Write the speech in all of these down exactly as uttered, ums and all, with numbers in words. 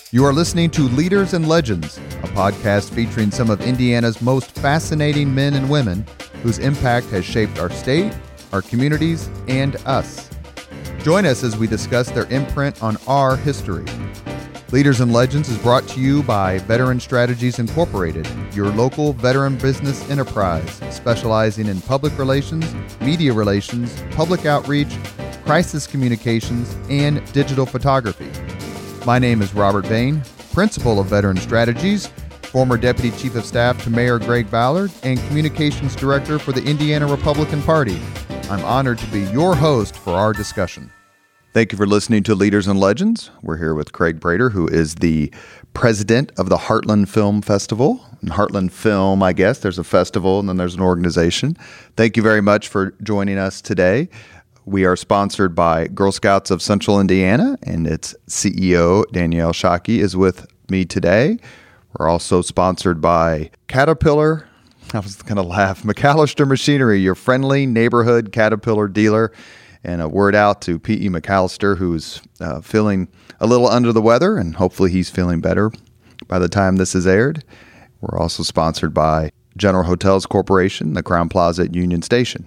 You are listening to Leaders and Legends, a podcast featuring some of Indiana's most fascinating men and women whose impact has shaped our state, our communities, and us. Join us as we discuss their imprint on our history. Leaders and Legends is brought to you by Veteran Strategies Incorporated, your local veteran business enterprise specializing in public relations, media relations, public outreach, crisis communications, and digital photography. My name is Robert Bain, Principal of Veteran Strategies, former Deputy Chief of Staff to Mayor Greg Ballard, and Communications Director for the Indiana Republican Party. I'm honored to be your host for our discussion. Thank you for listening to Leaders and Legends. We're here with Craig Prater, who is the president of the Heartland Film Festival. And Heartland Film, I guess, there's a festival and then there's an organization. Thank you very much for joining us today. We are sponsored by Girl Scouts of Central Indiana, and its C E O, Danielle Shockey, is with me today. We're also sponsored by Caterpillar. I was going to laugh. McAllister Machinery, your friendly neighborhood Caterpillar dealer. And a word out to P E. McAllister, who's uh, feeling a little under the weather, and hopefully he's feeling better by the time this is aired. We're also sponsored by General Hotels Corporation, the Crowne Plaza at Union Station.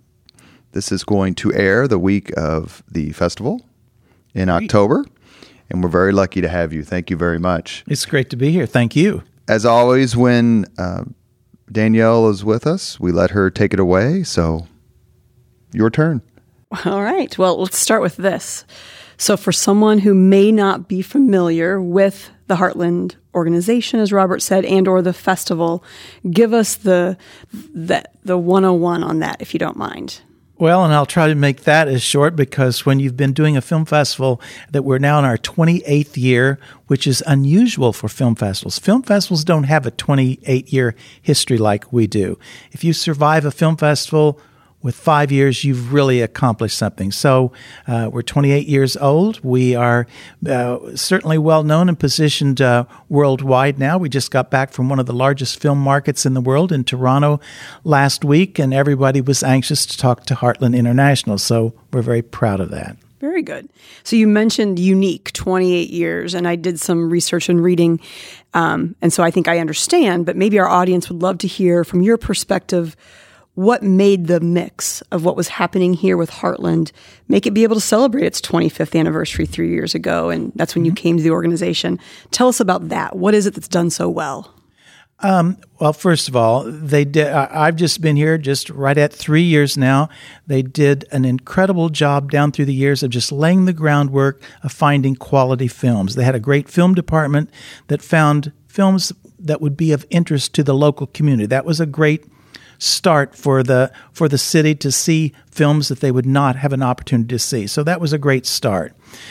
This is going to air the week of the festival in great. October, and we're very lucky to have you. Thank you very much. It's great to be here. Thank you. As always, when uh, Danielle is with us, we let her take it away. So, your turn. All right. Well, let's start with this. So, for someone who may not be familiar with the Heartland organization, as Robert said, and or the festival, give us the the, the one oh one on that, if you don't mind. Well, and I'll try to make that as short because when you've been doing a film festival that we're now in our twenty-eighth year, which is unusual for film festivals. Film festivals don't have a twenty-eight year history like we do. If you survive a film festival with five years, you've really accomplished something. So uh, we're twenty-eight years old. We are uh, certainly well-known and positioned uh, worldwide now. We just got back from one of the largest film markets in the world in Toronto last week, and everybody was anxious to talk to Heartland International. So we're very proud of that. Very good. So you mentioned unique, twenty-eight years, and I did some research and reading, um, and so I think I understand, but maybe our audience would love to hear from your perspective what made the mix of what was happening here with Heartland make it be able to celebrate its twenty-fifth anniversary three years ago, and that's when mm-hmm. you came to the organization. Tell us about that. What is it that's done so well? Um, well, first of all, they did. I've just been here just right at three years now. They did an incredible job down through the years of just laying the groundwork of finding quality films. They had a great film department that found films that would be of interest to the local community. That was a great start for the for the city to see films that they would not have an opportunity to see. So that was a great start.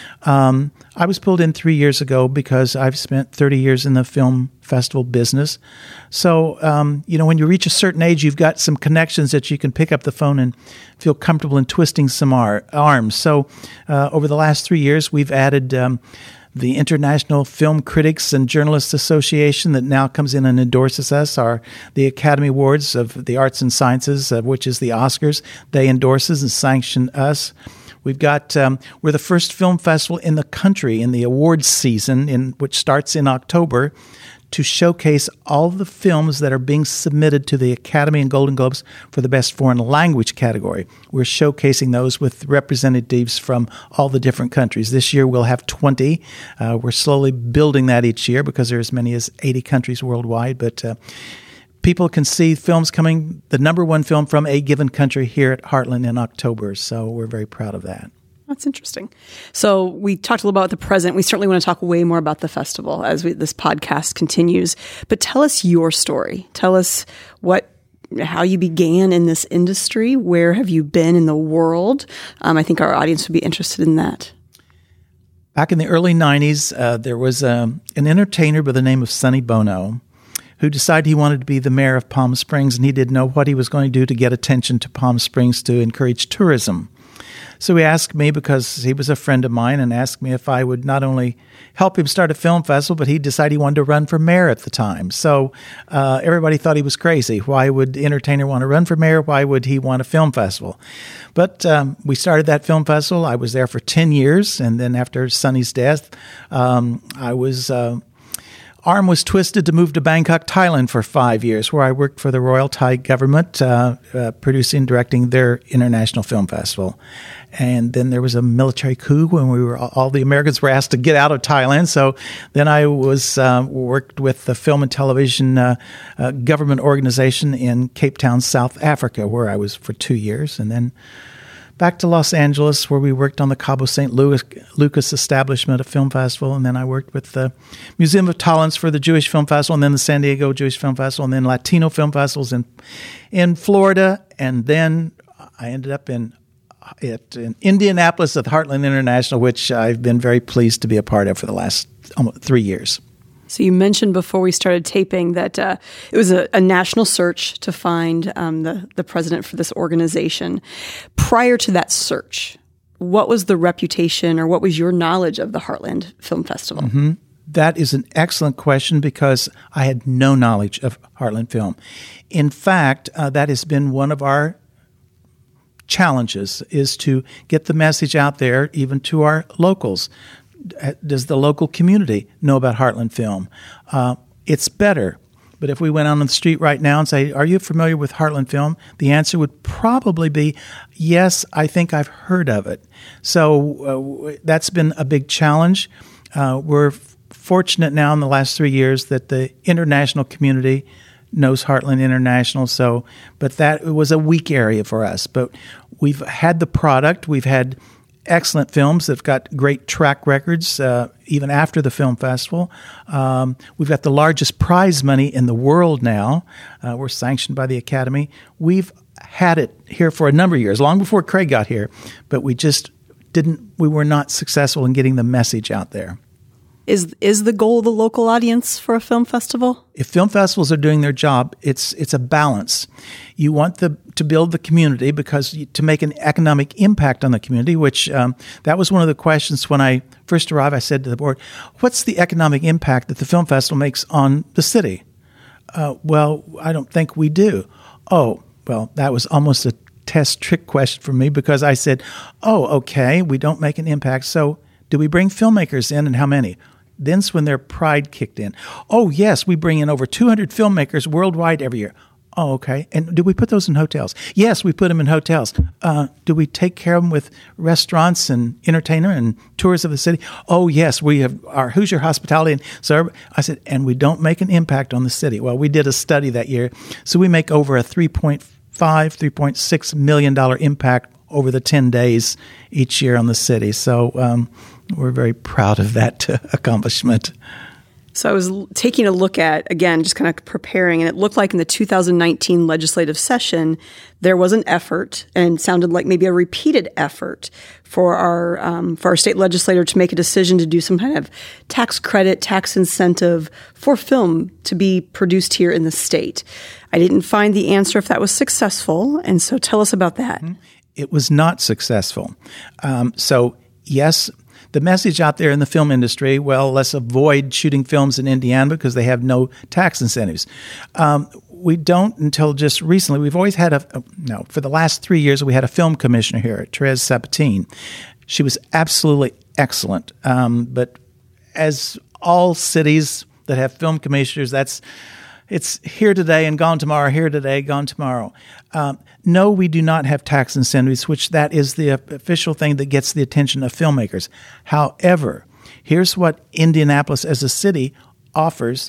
Um, I was pulled in three years ago because I've spent thirty years in the film festival business. So, um, you know, when you reach a certain age, you've got some connections that you can pick up the phone and feel comfortable in twisting some ar- arms. So uh, over the last three years, we've added um, the International Film Critics and Journalists Association that now comes in and endorses us, our the Academy Awards of the Arts and Sciences, uh, which is the Oscars. They endorses and sanction us. We've got um, we're the first film festival in the country in the awards season, in which starts in October, to showcase all the films that are being submitted to the Academy and Golden Globes for the Best Foreign Language category. We're showcasing those with representatives from all the different countries. This year we'll have twenty. Uh, we're slowly building that each year because there are as many as eighty countries worldwide. But uh, people can see films coming, the number one film from a given country here at Heartland in October. So we're very proud of that. That's interesting. So we talked a little about the present. We certainly want to talk way more about the festival as we, this podcast continues. But tell us your story. Tell us what, how you began in this industry. Where have you been in the world? Um, I think our audience would be interested in that. Back in the early nineties, uh, there was um, an entertainer by the name of Sonny Bono who decided he wanted to be the mayor of Palm Springs, and he didn't know what he was going to do to get attention to Palm Springs to encourage tourism. So he asked me, because he was a friend of mine, and asked me if I would not only help him start a film festival, but he decided he wanted to run for mayor at the time. So uh, everybody thought he was crazy. Why would the entertainer want to run for mayor? Why would he want a film festival? But um, we started that film festival. I was there for ten years, and then after Sonny's death, um, I was... Uh, arm was twisted to move to Bangkok, Thailand for five years, where I worked for the Royal Thai government, uh, uh, producing and directing their international film festival. And then there was a military coup when we were all the Americans were asked to get out of Thailand. So then I was uh, worked with the film and television uh, uh, government organization in Cape Town, South Africa, where I was for two years. And then back to Los Angeles, where we worked on the Cabo Saint Lucas establishment of Film Festival, and then I worked with the Museum of Tolerance for the Jewish Film Festival, and then the San Diego Jewish Film Festival, and then Latino Film Festivals in in Florida, and then I ended up in at, in Indianapolis at Heartland International, which I've been very pleased to be a part of for the last almost three years. So you mentioned before we started taping that uh, it was a, a national search to find um, the, the president for this organization. Prior to that search, what was the reputation or what was your knowledge of the Heartland Film Festival? Mm-hmm. That is an excellent question, because I had no knowledge of Heartland Film. In fact, uh, that has been one of our challenges, is to get the message out there even to our locals. Does the local community know about Heartland Film? Uh, it's better. But if we went on the street right now and say, are you familiar with Heartland Film? The answer would probably be, yes, I think I've heard of it. So uh, that's been a big challenge. Uh, we're f- fortunate now in the last three years that the international community knows Heartland International. So, but that was a weak area for us. But we've had the product. We've had excellent films that have got great track records, uh, even after the film festival. Um, we've got the largest prize money in the world now. Uh, we're sanctioned by the Academy. We've had it here for a number of years, long before Craig got here, but we just didn't, we were not successful in getting the message out there. Is is the goal the local audience for a film festival? If film festivals are doing their job, it's it's a balance. You want the to build the community, because you, to make an economic impact on the community, which um, that was one of the questions when I first arrived. I said to the board, what's the economic impact that the film festival makes on the city? Uh, well, I don't think we do. Oh, well, that was almost a test trick question for me, because I said, oh, okay, we don't make an impact. So do we bring filmmakers in, and how many? Then's when their pride kicked in. Oh, yes, we bring in over two hundred filmmakers worldwide every year. Oh, okay. And do we put those in hotels? Yes, we put them in hotels. Uh, do we take care of them with restaurants and entertainment and tours of the city? Oh, yes, we have our Hoosier Hospitality. And so I said, and we don't make an impact on the city. Well, we did a study that year. So we make over a three point five, three point six million dollars impact over the ten days each year on the city. So um, we're very proud of that uh, accomplishment. So I was taking a look at, again, just kind of preparing, and it looked like in the two thousand nineteen legislative session, there was an effort, and it sounded like maybe a repeated effort for our um, for our state legislator to make a decision to do some kind of tax credit, tax incentive for film to be produced here in the state. I didn't find the answer if that was successful, and so tell us about that. It was not successful. Um, so, yes, the message out there in the film industry, well, let's avoid shooting films in Indiana because they have no tax incentives. Um, we don't until just recently. We've always had a, a, no, for the last three years, we had a film commissioner here, Therese Sabatine. She was absolutely excellent. Um, but as all cities that have film commissioners, that's it's here today and gone tomorrow, here today, gone tomorrow. Um, no, we do not have tax incentives, which that is the official thing that gets the attention of filmmakers. However, here's what Indianapolis as a city offers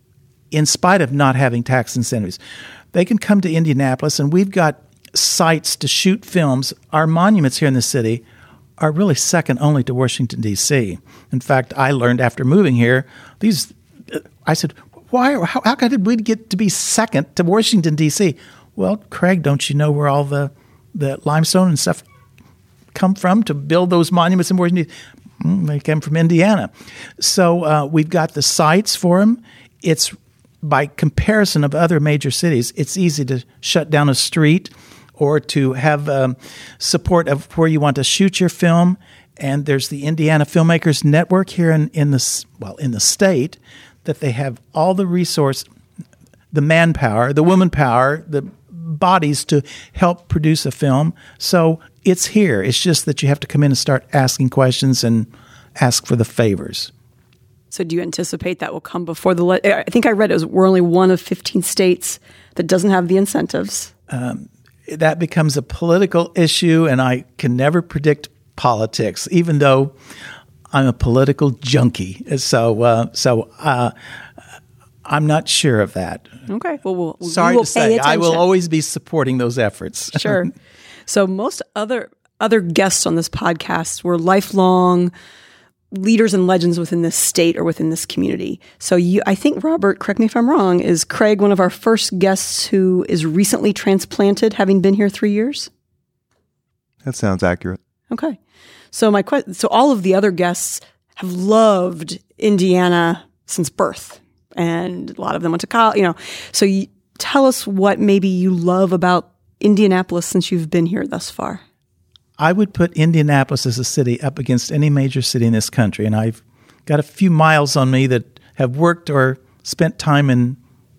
in spite of not having tax incentives. They can come to Indianapolis, and we've got sites to shoot films. Our monuments here in the city are really second only to Washington, D C. In fact, I learned after moving here, these, I said, Why? How, how did we get to be second to Washington, D C? Well, Craig, don't you know where all the, the limestone and stuff come from to build those monuments in Washington, D C? Mm, they came from Indiana. So uh, we've got the sites for them. It's by comparison of other major cities, it's easy to shut down a street or to have um, support of where you want to shoot your film. And there's the Indiana Filmmakers Network here in, in the well in the state, that they have all the resource, the manpower, the woman power, the bodies to help produce a film. So it's here. It's just that you have to come in and start asking questions and ask for the favors. So do you anticipate that will come before the le- I think I read it was we're only one of fifteen states that doesn't have the incentives. Um, that becomes a political issue, and I can never predict politics, even though I'm a political junkie. So uh, so uh, I'm not sure of that. Okay. Well, we'll Sorry we will to say, attention. I will always be supporting those efforts. Sure. So most other other guests on this podcast were lifelong leaders and legends within this state or within this community. So you, I think, Robert, correct me if I'm wrong, is Craig one of our first guests who is recently transplanted, having been here three years? That sounds accurate. Okay. So my que- so all of the other guests have loved Indiana since birth, and a lot of them went to college, you know. So you, tell us what maybe you love about Indianapolis since you've been here thus far. I would put Indianapolis as a city up against any major city in this country, and I've got a few miles on me that have worked or spent time in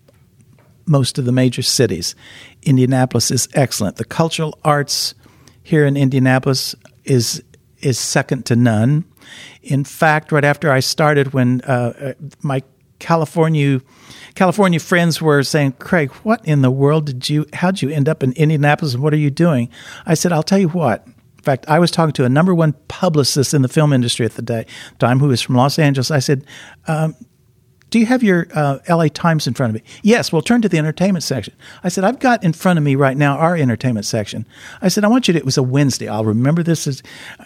most of the major cities. Indianapolis is excellent. The cultural arts here in Indianapolis is is second to none. In fact, right after I started, when uh, my California California friends were saying, "Craig, what in the world did you? How'd you end up in Indianapolis, and what are you doing?" I said, "I'll tell you what." In fact, I was talking to a number one publicist in the film industry at the day, time, who was from Los Angeles. I said, um, do you have your uh, L A Times in front of me? Yes, well, turn to the entertainment section. I said, I've got in front of me right now our entertainment section. I said, I want you to, it was a Wednesday. I'll remember this as,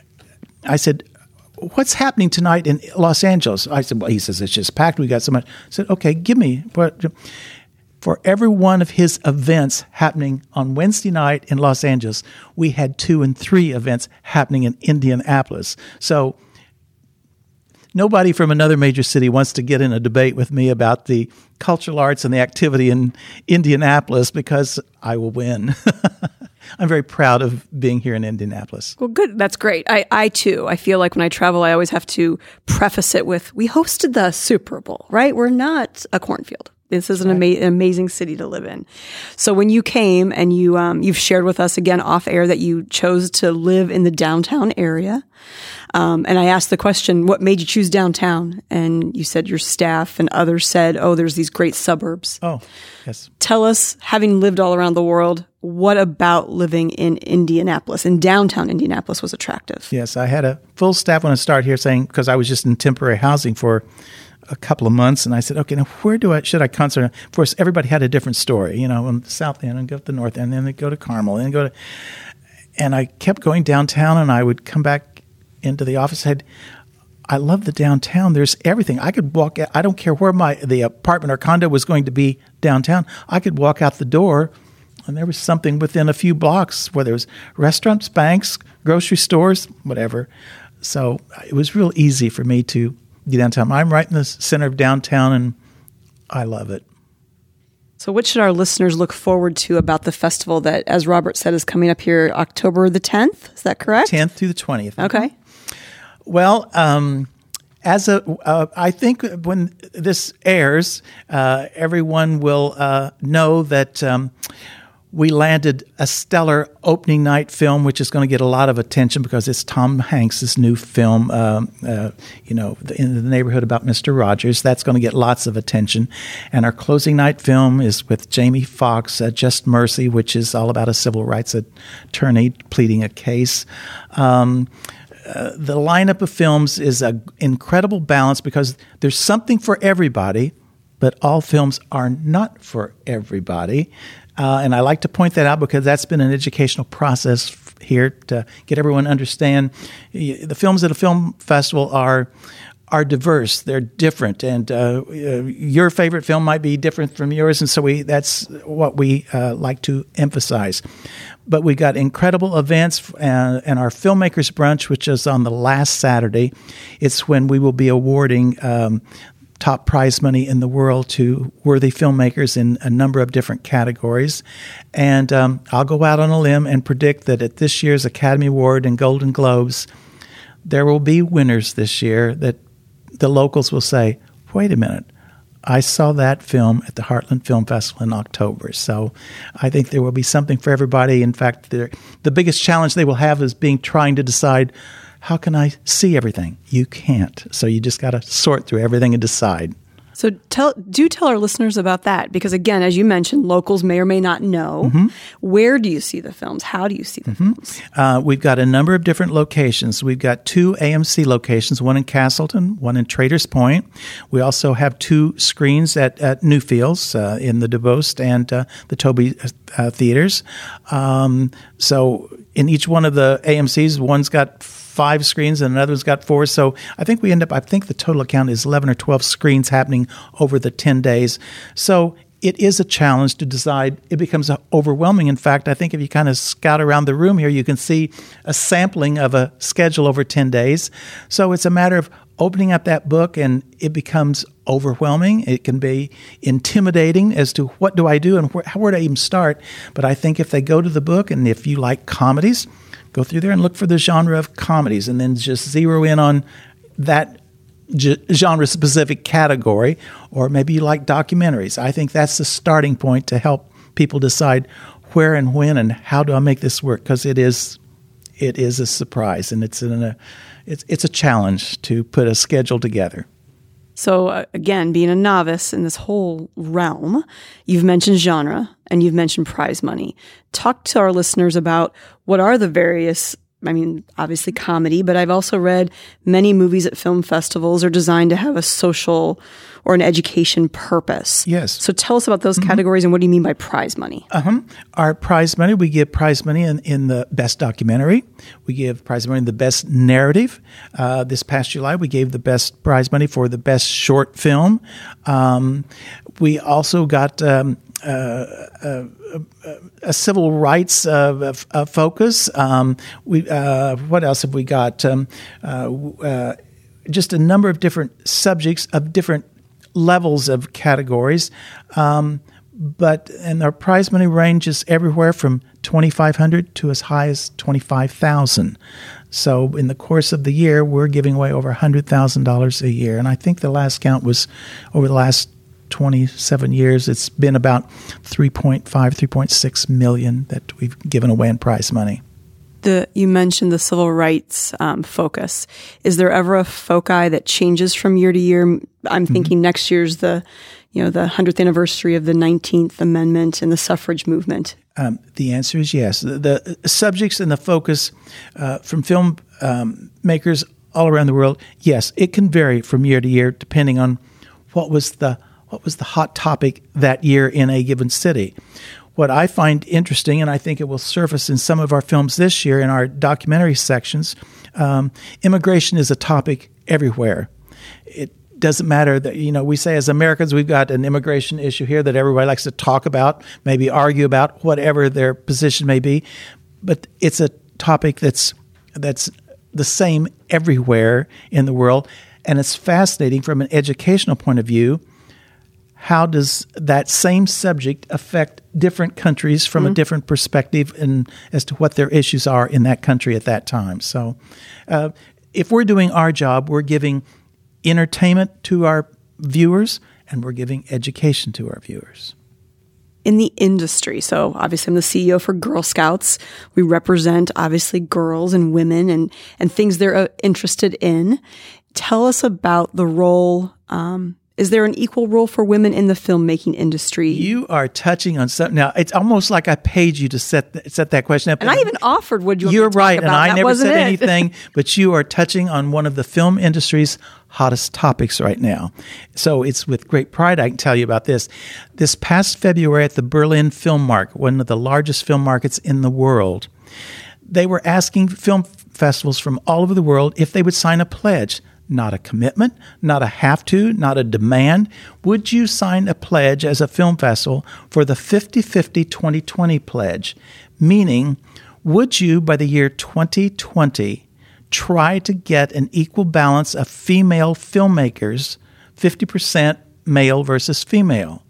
I said, what's happening tonight in Los Angeles? I said, well, he says, it's just packed. We got so much. I said, okay, give me what. For every one of his events happening on Wednesday night in Los Angeles, we had two and three events happening in Indianapolis. So nobody from another major city wants to get in a debate with me about the cultural arts and the activity in Indianapolis, because I will win. I'm very proud of being here in Indianapolis. Well, good. That's great. I, I, too, I feel like when I travel, I always have to preface it with, we hosted the Super Bowl, right? We're not a cornfield. This is an, ama- an amazing city to live in. So when you came and you, um, you've shared with us again off air that you chose to live in the downtown area. Um, and I asked the question, what made you choose downtown? And you said your staff, and others said, oh, there's these great suburbs. Oh, yes. Tell us, having lived all around the world, what about living in Indianapolis, in downtown Indianapolis, was attractive? Yes, I had a full staff when I started here, saying, because I was just in temporary housing for a couple of months, and I said, okay, now where do I should I concentrate? Of course, everybody had a different story, you know, on the south end and go to the north end, and then they go to Carmel, and then go to, and I kept going downtown, and I would come back into the office. Said, I love the downtown. There's everything. I could walk. I don't care where my the apartment or condo was going to be downtown. I could walk out the door, and there was something within a few blocks, whether it was restaurants, banks, grocery stores, whatever. So it was real easy for me to get downtown. I'm right in the center of downtown, and I love it. So what should our listeners look forward to about the festival that, as Robert said, is coming up here October the tenth? Is that correct? tenth through the twentieth. Okay. Well, um, as a, uh, I think when this airs, uh, everyone will uh, know that um, we landed a stellar opening night film, which is going to get a lot of attention because it's Tom Hanks' new film, um, uh, you know, In the Neighborhood about Mister Rogers. That's going to get lots of attention. And our closing night film is with Jamie Foxx, uh, Just Mercy, which is all about a civil rights attorney pleading a case. Um, uh, the lineup of films is an incredible balance because there's something for everybody, but all films are not for everybody. Uh, and I like to point that out because that's been an educational process here to get everyone to understand. The films at a film festival are are diverse. They're different, and uh, your favorite film might be different from yours, and so we that's what we uh, like to emphasize. But we got incredible events, uh, and our Filmmakers Brunch, which is on the last Saturday. It's when we will be awarding um, top prize money in the world to worthy filmmakers in a number of different categories. And um, I'll go out on a limb and predict that at this year's Academy Award and Golden Globes, there will be winners this year that the locals will say, wait a minute, I saw that film at the Heartland Film Festival in October. So I think there will be something for everybody. In fact, the biggest challenge they will have is being trying to decide, how can I see everything? You can't. So you just got to sort through everything and decide. So tell, do tell our listeners about that, because again, as you mentioned, locals may or may not know. Mm-hmm. Where do you see the films? How do you see the mm-hmm. films? Uh, we've got a number of different locations. We've got two A M C locations, one in Castleton, one in Traders Point. We also have two screens at, at Newfields uh, in the DeVost and uh, the Toby uh, theaters. Um, so in each one of the A M Cs, one's got five screens and another's got four. So I think we end up, I think the total count is eleven or twelve screens happening over the ten days. So it is a challenge to decide. It becomes overwhelming. In fact, I think if you kind of scout around the room here, you can see a sampling of a schedule over ten days. So it's a matter of opening up that book, and it becomes overwhelming. It can be intimidating as to what do I do and where, where do I even start. But I think if they go to the book, and if you like comedies, go through there and look for the genre of comedies, and then just zero in on that g- genre-specific category. Or maybe you like documentaries. I think that's the starting point to help people decide where and when and how do I make this work, because it is it is a surprise, and it's in a it's it's a challenge to put a schedule together. So uh, again, being a novice in this whole realm, you've mentioned genre and you've mentioned prize money. Talk to our listeners about what are the various, I mean, obviously comedy, but I've also read many movies at film festivals are designed to have a social or an education purpose. Yes. So tell us about those mm-hmm. categories, and what do you mean by prize money? Uh-huh. Our prize money, we give prize money in, in the best documentary. We give prize money in the best narrative. Uh, this past July, we gave the best prize money for the best short film. Um, we also got um, uh, uh, uh, a civil rights uh, uh, focus. Um, we uh, what else have we got? Um, uh, uh, just a number of different subjects of different levels of categories, um, but and our prize money ranges everywhere from twenty-five hundred dollars to as high as twenty-five thousand dollars. So in the course of the year, we're giving away over one hundred thousand dollars a year, and I think the last count was over the last twenty-seven years, it's been about three point five, three point six million that we've given away in prize money. The, you mentioned the civil rights um, focus. Is there ever a foci that changes from year to year? I'm thinking mm-hmm. next year's the, you know, the hundredth anniversary of the nineteenth Amendment and the suffrage movement. Um, the answer is yes. The, the subjects and the focus uh, from film um, makers all around the world, yes, it can vary from year to year depending on what was the what was the hot topic that year in a given city. What I find interesting, and I think it will surface in some of our films this year in our documentary sections, um, immigration is a topic everywhere. It doesn't matter that, you know, we say as Americans we've got an immigration issue here that everybody likes to talk about, maybe argue about, whatever their position may be, but it's a topic that's that's the same everywhere in the world, and it's fascinating from an educational point of view. How does that same subject affect different countries from mm-hmm. a different perspective and as to what their issues are in that country at that time? So uh, if we're doing our job, we're giving entertainment to our viewers and we're giving education to our viewers. In the industry, so obviously I'm the C E O for Girl Scouts. We represent obviously girls and women and, and things they're uh, interested in. Tell us about the role um Is there an equal role for women in the filmmaking industry? You are touching on something. Now, it's almost like I paid you to set th- set that question up. And I even offered what you You're want to right, talk and about. I That never said it. anything, but you are touching on one of the film industry's hottest topics right now. So it's with great pride I can tell you about this. This past February at the Berlin Film Market, one of the largest film markets in the world, they were asking film festivals from all over the world if they would sign a pledge. Not a commitment, not a have to, not a demand. Would you sign a pledge as a film festival for the fifty-fifty twenty twenty pledge? Meaning, would you, by the year twenty twenty, try to get an equal balance of female filmmakers fifty percent male versus female.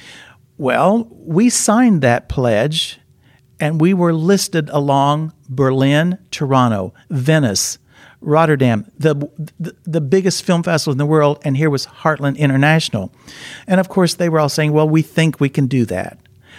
Well, we signed that pledge, and we were listed along Berlin, Toronto, Venice, Rotterdam, the, the the biggest film festival in the world, and here was Heartland International. And of course, they were all saying, well, we think we can do that.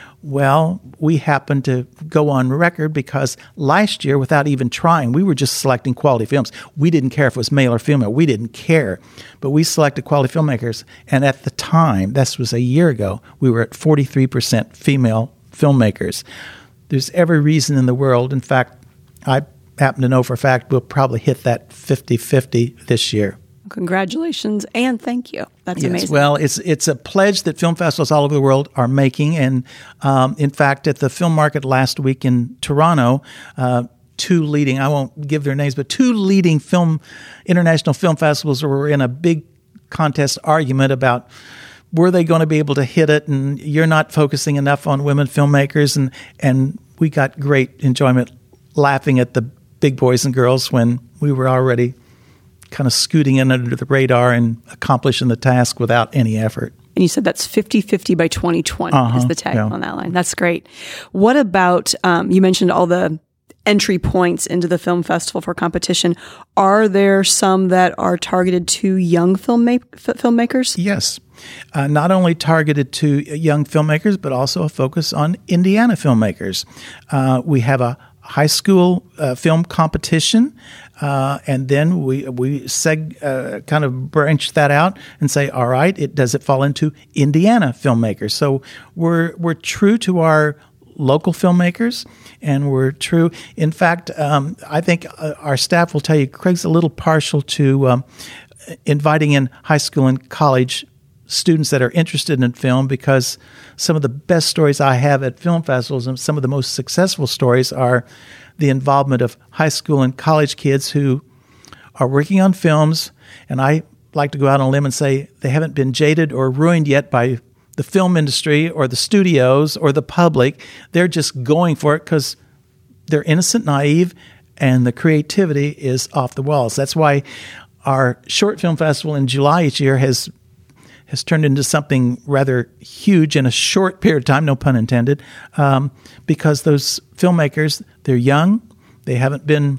Well, we happened to go on record because last year, without even trying, we were just selecting quality films. We didn't care if it was male or female. We didn't care. But we selected quality filmmakers. And at the time, this was a year ago, we were at forty-three percent female filmmakers. There's every reason in the world. In fact, I happen to know for a fact we'll probably hit that fifty-fifty this year. Congratulations and thank you. That's yes, amazing. Well, it's it's a pledge that film festivals all over the world are making. And um, in fact, at the film market last week in Toronto, uh, two leading, I won't give their names, but two leading film international film festivals were in a big contest argument about were they going to be able to hit it, and you're not focusing enough on women filmmakers. And, and we got great enjoyment laughing at the big boys and girls when we were already kind of scooting in under the radar and accomplishing the task without any effort. And you said that's fifty-fifty by twenty twenty uh-huh, is the tag yeah. on that line. That's great. What about, um, you mentioned all the entry points into the film festival for competition. Are there some that are targeted to young filmma- f- filmmakers? Yes. Uh, not only targeted to young filmmakers, but also a focus on Indiana filmmakers. Uh, we have a high school uh, film competition, uh, and then we we seg uh, kind of branch that out and say, all right, it does it fall into Indiana filmmakers? So we're we're true to our local filmmakers, and we're true. In fact, um, I think uh, our staff will tell you Craig's a little partial to um, inviting in high school and college students that are interested in film, because some of the best stories I have at film festivals and some of the most successful stories are the involvement of high school and college kids who are working on films. And I like to go out on a limb and say they haven't been jaded or ruined yet by the film industry or the studios or the public. They're just going for it because they're innocent, naive, and the creativity is off the walls. That's why our short film festival in July each year has has turned into something rather huge in a short period of time, no pun intended, um, because those filmmakers, they're young, they haven't been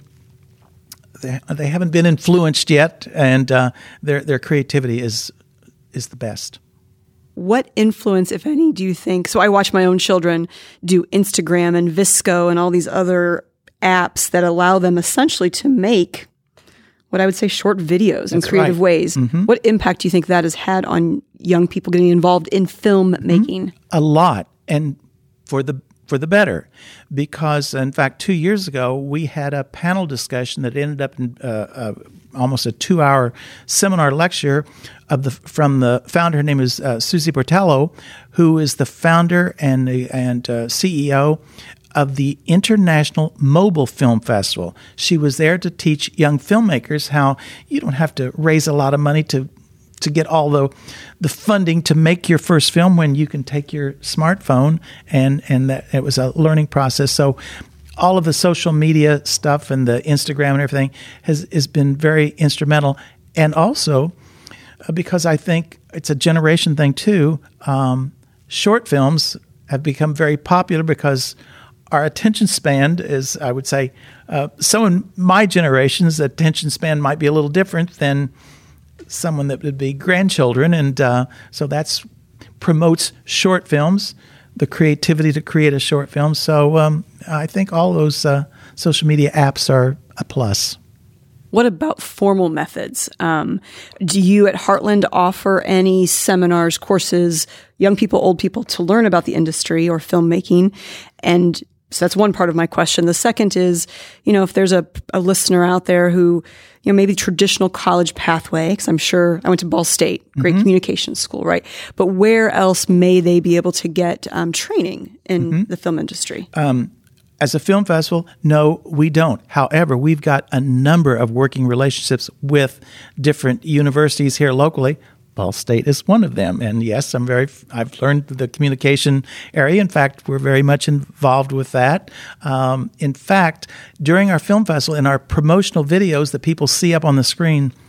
they, they haven't been influenced yet, and uh, their their creativity is is the best. What influence, if any, do you think? So I watch my own children do Instagram and Visco and all these other apps that allow them essentially to make what I would say short videos in creative right. ways. Mm-hmm. What impact do you think that has had on young people getting involved in film making? A lot, and for the for the better, because in fact, two years ago we had a panel discussion that ended up in uh, uh, almost a two-hour seminar lecture of the from the founder. Her name is uh, Susie Bertello, who is the founder and and uh, C E O of the International Mobile Film Festival. She was there to teach young filmmakers how you don't have to raise a lot of money to to get all the the funding to make your first film when you can take your smartphone, and and that it was a learning process. So all of the social media stuff and the Instagram and everything has has been very instrumental, and also uh, because I think it's a generation thing too. Um, short films have become very popular because our attention span is, I would say, uh, so in my generation's attention span might be a little different than someone that would be grandchildren. And uh, so that's promotes short films, the creativity to create a short film. So um, I think all those uh, social media apps are a plus. What about formal methods? Um, do you at Heartland offer any seminars, courses, young people, old people, to learn about the industry or filmmaking? And so that's one part of my question. The second is, you know, if there's a, a listener out there who, you know, maybe traditional college pathway, because I'm sure I went to Ball State, great mm-hmm. communications school, right? But where else may they be able to get um, training in mm-hmm. the film industry? Um, as a film festival, no, we don't. However, we've got a number of working relationships with different universities here locally. Ball State is one of them. And yes, I'm very, I've learned the communication area. In fact, we're very much involved with that. Um, in fact, during our film festival, in our promotional videos that people see up on the screen,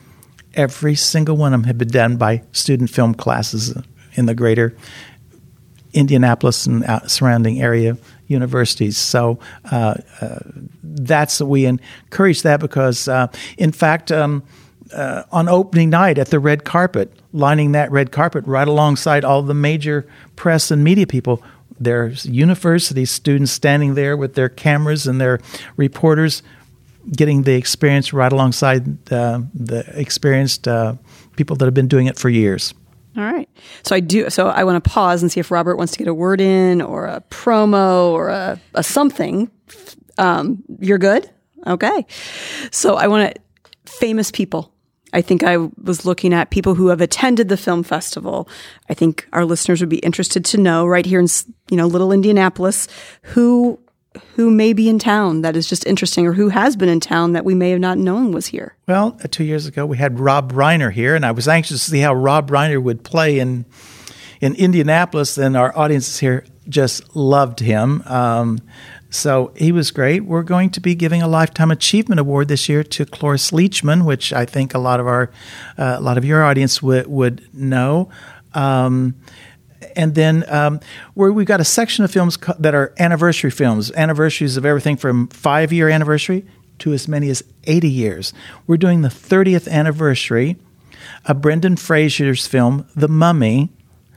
every single one of them had been done by student film classes in the greater Indianapolis and surrounding area universities. So uh, uh, that's we encourage that because, uh, in fact, um, uh, on opening night at the red carpet, lining that red carpet right alongside all the major press and media people, there's university students standing there with their cameras and their reporters getting the experience right alongside uh, the experienced uh, people that have been doing it for years. All right. So I do. So I want to pause and see if Robert wants to get a word in or a promo or a, a something. Um, you're good? Okay. So I want to, famous people. I think I was looking at people who have attended the film festival. I think our listeners would be interested to know right here in, you know, little Indianapolis, who who may be in town that is just interesting, or who has been in town that we may have not known was here. Well, uh, two years ago, we had Rob Reiner here, and I was anxious to see how Rob Reiner would play in in Indianapolis, and our audiences here just loved him. Um, so he was great. We're going to be giving a Lifetime Achievement Award this year to Cloris Leachman, which I think a lot of our, uh, a lot of your audience would would know. Um, And then um, where we've got a section of films co- that are anniversary films, anniversaries of everything from five-year anniversary to as many as eighty years. We're doing the thirtieth anniversary of Brendan Fraser's film, The Mummy,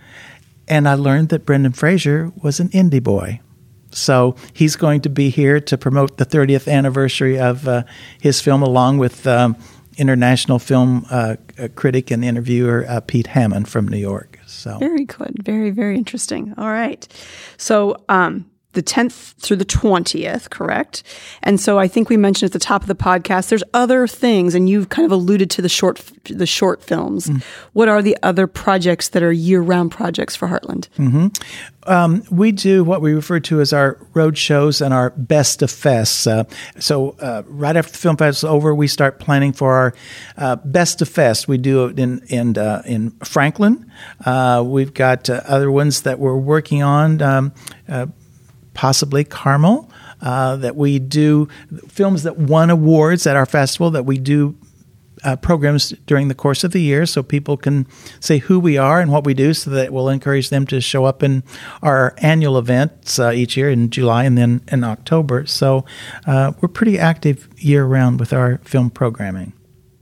and I learned that Brendan Fraser was an indie boy. So he's going to be here to promote the thirtieth anniversary of uh, his film, along with um, international film uh, critic and interviewer uh, Pete Hammond from New York. So very good, very very interesting. All right, so um, the tenth through the twentieth, correct? And so I think we mentioned at the top of the podcast, there's other things, and you've kind of alluded to the short the short films. Mm. What are the other projects that are year round projects for Heartland? Mm-hmm. Um, we do what we refer to as our road shows and our best of fests. Uh, so uh, right after the film fest is over, we start planning for our uh, best of fest. We do it in in, uh, in Franklin. Uh, we've got uh, other ones that we're working on, um, uh, possibly Carmel, uh, that we do films that won awards at our festival that we do Uh, programs during the course of the year so people can say who we are and what we do, so that it will encourage them to show up in our annual events uh, each year in July and then in October. So uh, we're pretty active year-round with our film programming.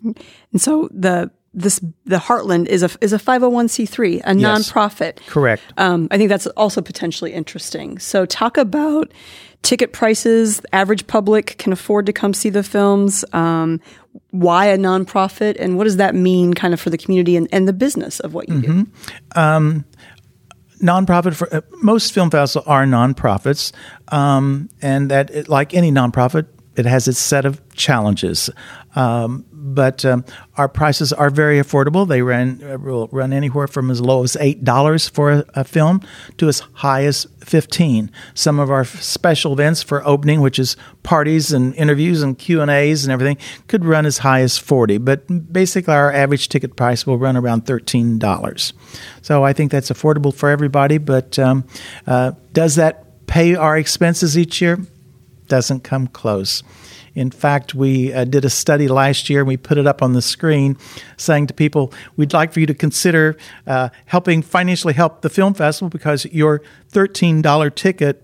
And so the this the Heartland is a is a five oh one c three, a yes. nonprofit. Correct. Um, I think that's also potentially interesting. So talk about ticket prices. Average public can afford to come see the films. Um, why a nonprofit, and what does that mean kind of for the community and, and the business of what you mm-hmm. do? Um, nonprofit, for, uh, most film festivals are nonprofits, um, and that, it, like any nonprofit, it has its set of challenges. Um, but um, our prices are very affordable. They run uh, will run anywhere from as low as eight dollars for a, a film to as high as fifteen dollars. Some of our special events for opening, which is parties and interviews and Q and A's and everything, could run as high as forty dollars. But basically our average ticket price will run around thirteen dollars. So I think that's affordable for everybody. But um, uh, does that pay our expenses each year? Doesn't come close. In fact, we uh, did a study last year, and we put it up on the screen, saying to people, we'd like for you to consider uh, helping financially help the film festival, because your thirteen dollars ticket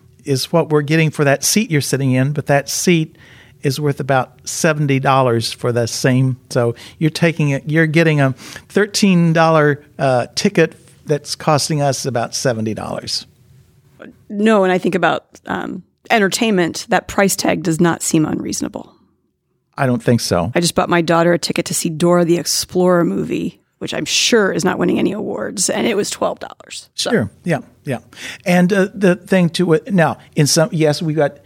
is what we're getting for that seat you're sitting in, but that seat is worth about seventy dollars for the same. So you're taking it, you're getting a thirteen dollars uh, ticket that's costing us about seventy dollars. No, and I think about um entertainment, that price tag does not seem unreasonable. I don't think so. I just bought my daughter a ticket to see Dora the Explorer movie, which I'm sure is not winning any awards, and it was twelve dollars. So. Sure, yeah, yeah. And uh, the thing to it now, in some, yes, we got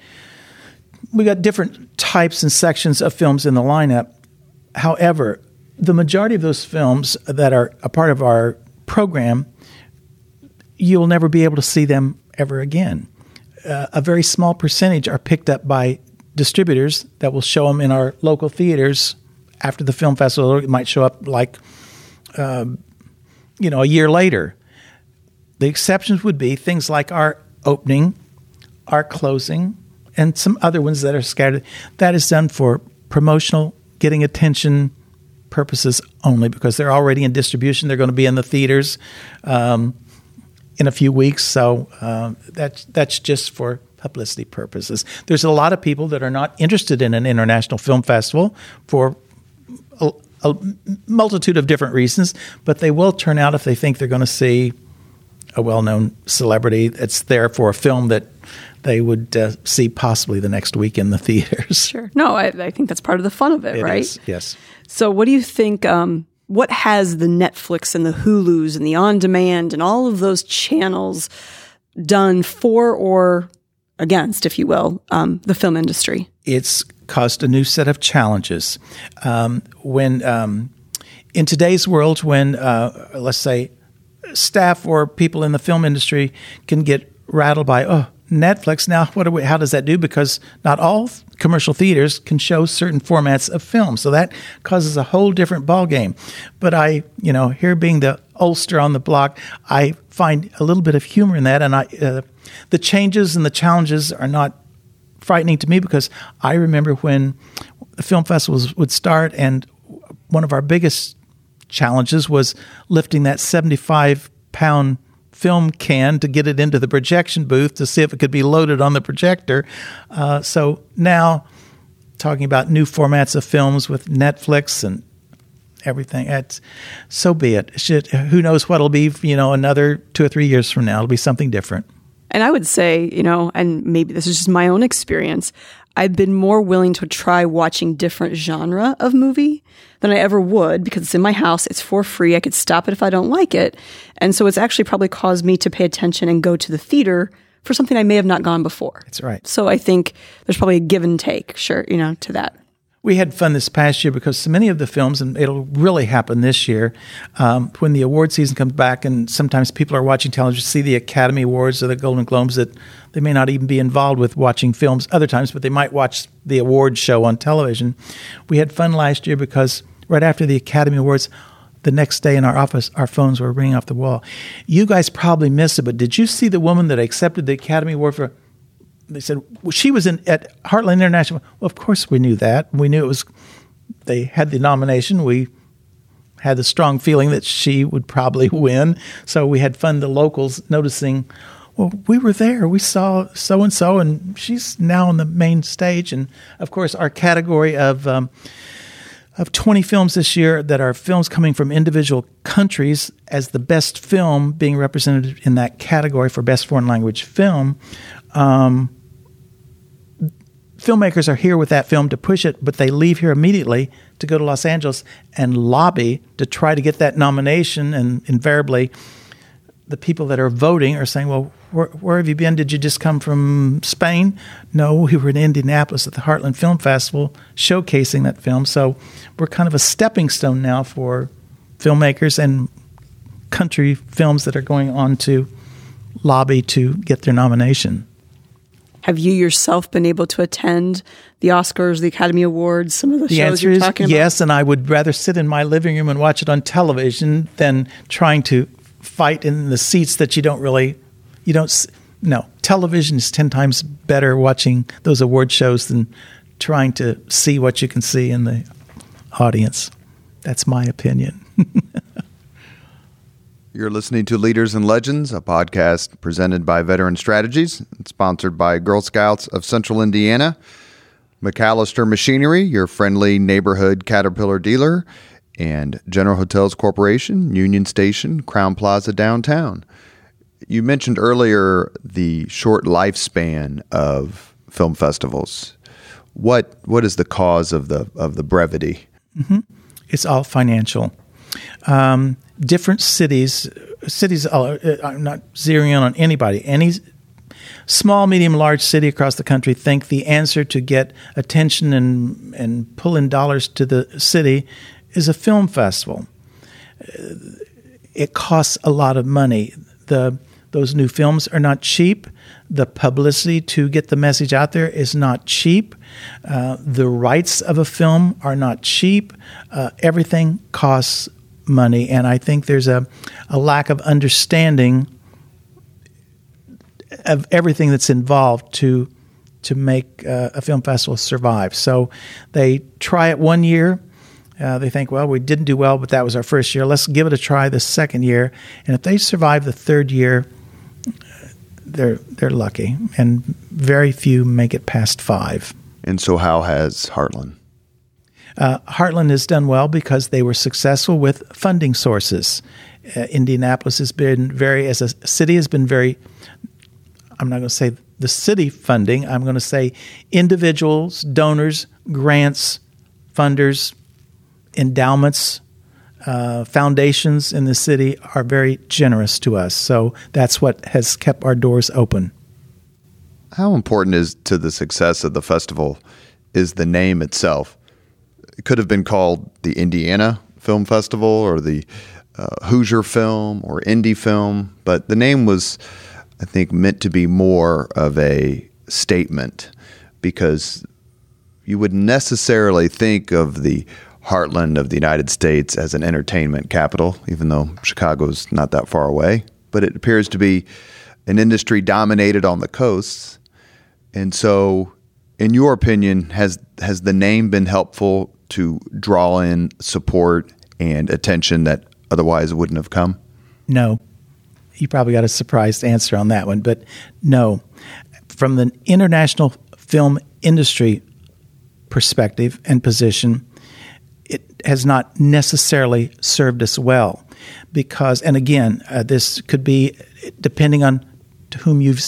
we got different types and sections of films in the lineup. However, the majority of those films that are a part of our program, you'll never be able to see them ever again. Uh, a very small percentage are picked up by distributors that will show them in our local theaters after the film festival. It might show up like, uh, you know, a year later. The exceptions would be things like our opening, our closing, and some other ones that are scattered. That is done for promotional, getting attention purposes only, because they're already in distribution. They're going to be in the theaters um, in a few weeks. So uh, that's, that's just for publicity purposes. There's a lot of people that are not interested in an international film festival for a, a multitude of different reasons, but they will turn out if they think they're going to see a well-known celebrity that's there for a film that they would uh, see possibly the next week in the theaters. Sure. No, I, I think that's part of the fun of it, it right? Is, yes. So what do you think, um, what has the Netflix and the Hulus and the on-demand and all of those channels done for or against, if you will, um, the film industry? It's caused a new set of challenges. Um, when um, in today's world, when, uh, let's say, staff or people in the film industry can get rattled by, oh, Netflix, now what do we, how does that do? Because not all commercial theaters can show certain formats of film. So that causes a whole different ballgame. But I, you know, here being the oldster on the block, I find a little bit of humor in that. And I, uh, the changes and the challenges are not frightening to me, because I remember when the film festivals would start, and one of our biggest challenges was lifting that seventy-five pound film can to get it into the projection booth to see if it could be loaded on the projector. Uh, so now, talking about new formats of films with Netflix and everything, it's, so be it. Should, who knows what it'll be, you know, another two or three years from now. It'll be something different. And I would say, you know, and maybe this is just my own experience, I've been more willing to try watching different genre of movie than I ever would, because it's in my house, it's for free, I could stop it if I don't like it. And so it's actually probably caused me to pay attention and go to the theater for something I may have not gone before. That's right. So I think there's probably a give and take, sure, you know, to that. We had fun this past year because so many of the films, and it'll really happen this year, um, when the award season comes back, and sometimes people are watching television, see the Academy Awards or the Golden Globes, that they may not even be involved with watching films other times, but they might watch the award show on television. We had fun last year because right after the Academy Awards, the next day in our office, our phones were ringing off the wall. You guys probably missed it, but did you see the woman that accepted the Academy Award for... They said, well, she was in at Heartland International. Well, of course we knew that. We knew it was, they had the nomination. We had the strong feeling that she would probably win. So we had fun, the locals, noticing, well, we were there. We saw so-and-so, and she's now on the main stage. And, of course, our category of um, of twenty films this year that are films coming from individual countries as the best film being represented in that category for Best Foreign Language Film. Um, filmmakers are here with that film to push it, but they leave here immediately to go to Los Angeles and lobby to try to get that nomination. And invariably, the people that are voting are saying, well, where, where have you been? Did you just come from Spain? No, we were in Indianapolis at the Heartland Film Festival showcasing that film. So we're kind of a stepping stone now for filmmakers and country films that are going on to lobby to get their nomination. Have you yourself been able to attend the Oscars, the Academy Awards, some of the, the shows you're is talking about? Yes, and I would rather sit in my living room and watch it on television than trying to fight in the seats that you don't really, you don't, no. Television is ten times better watching those award shows than trying to see what you can see in the audience. That's my opinion. You're listening to Leaders and Legends, a podcast presented by Veteran Strategies, and sponsored by Girl Scouts of Central Indiana, McAllister Machinery, your friendly neighborhood Caterpillar dealer, and General Hotels Corporation, Union Station, Crown Plaza downtown. You mentioned earlier the short lifespan of film festivals. What what is the cause of the of the brevity? Mm-hmm. It's all financial. Um, different cities, cities. Uh, I'm not zeroing in on anybody. Any small, medium, large city across the country think the answer to get attention and and pull in dollars to the city is a film festival. It costs a lot of money. The those new films are not cheap. The publicity to get the message out there is not cheap. Uh, the rights of a film are not cheap. Uh, everything costs money, and I think there's a, a lack of understanding of everything that's involved to to make uh, a film festival survive. So they try it one year, Uh, they think, well, we didn't do well, but that was our first year. Let's give it a try the second year. And if they survive the third year, they're they're lucky. And very few make it past five. And so how has Heartland? Uh, Heartland has done well because they were successful with funding sources. Uh, Indianapolis has been very, as a city, has been very, I'm not going to say the city funding, I'm going to say individuals, donors, grants, funders, endowments, uh, foundations in the city are very generous to us. So that's what has kept our doors open. How important is to the success of the festival is the name itself? It could have been called the Indiana Film Festival or the uh, Hoosier Film or Indie Film, but the name was, I think, meant to be more of a statement because you would necessarily think of the heartland of the United States as an entertainment capital, even though Chicago's not that far away. But it appears to be an industry dominated on the coasts. And so, in your opinion, has has the name been helpful to draw in support and attention that otherwise wouldn't have come? No. You probably got a surprised answer on that one, but no. From the international film industry perspective and position, it has not necessarily served us well because, and again, uh, this could be, depending on to whom you've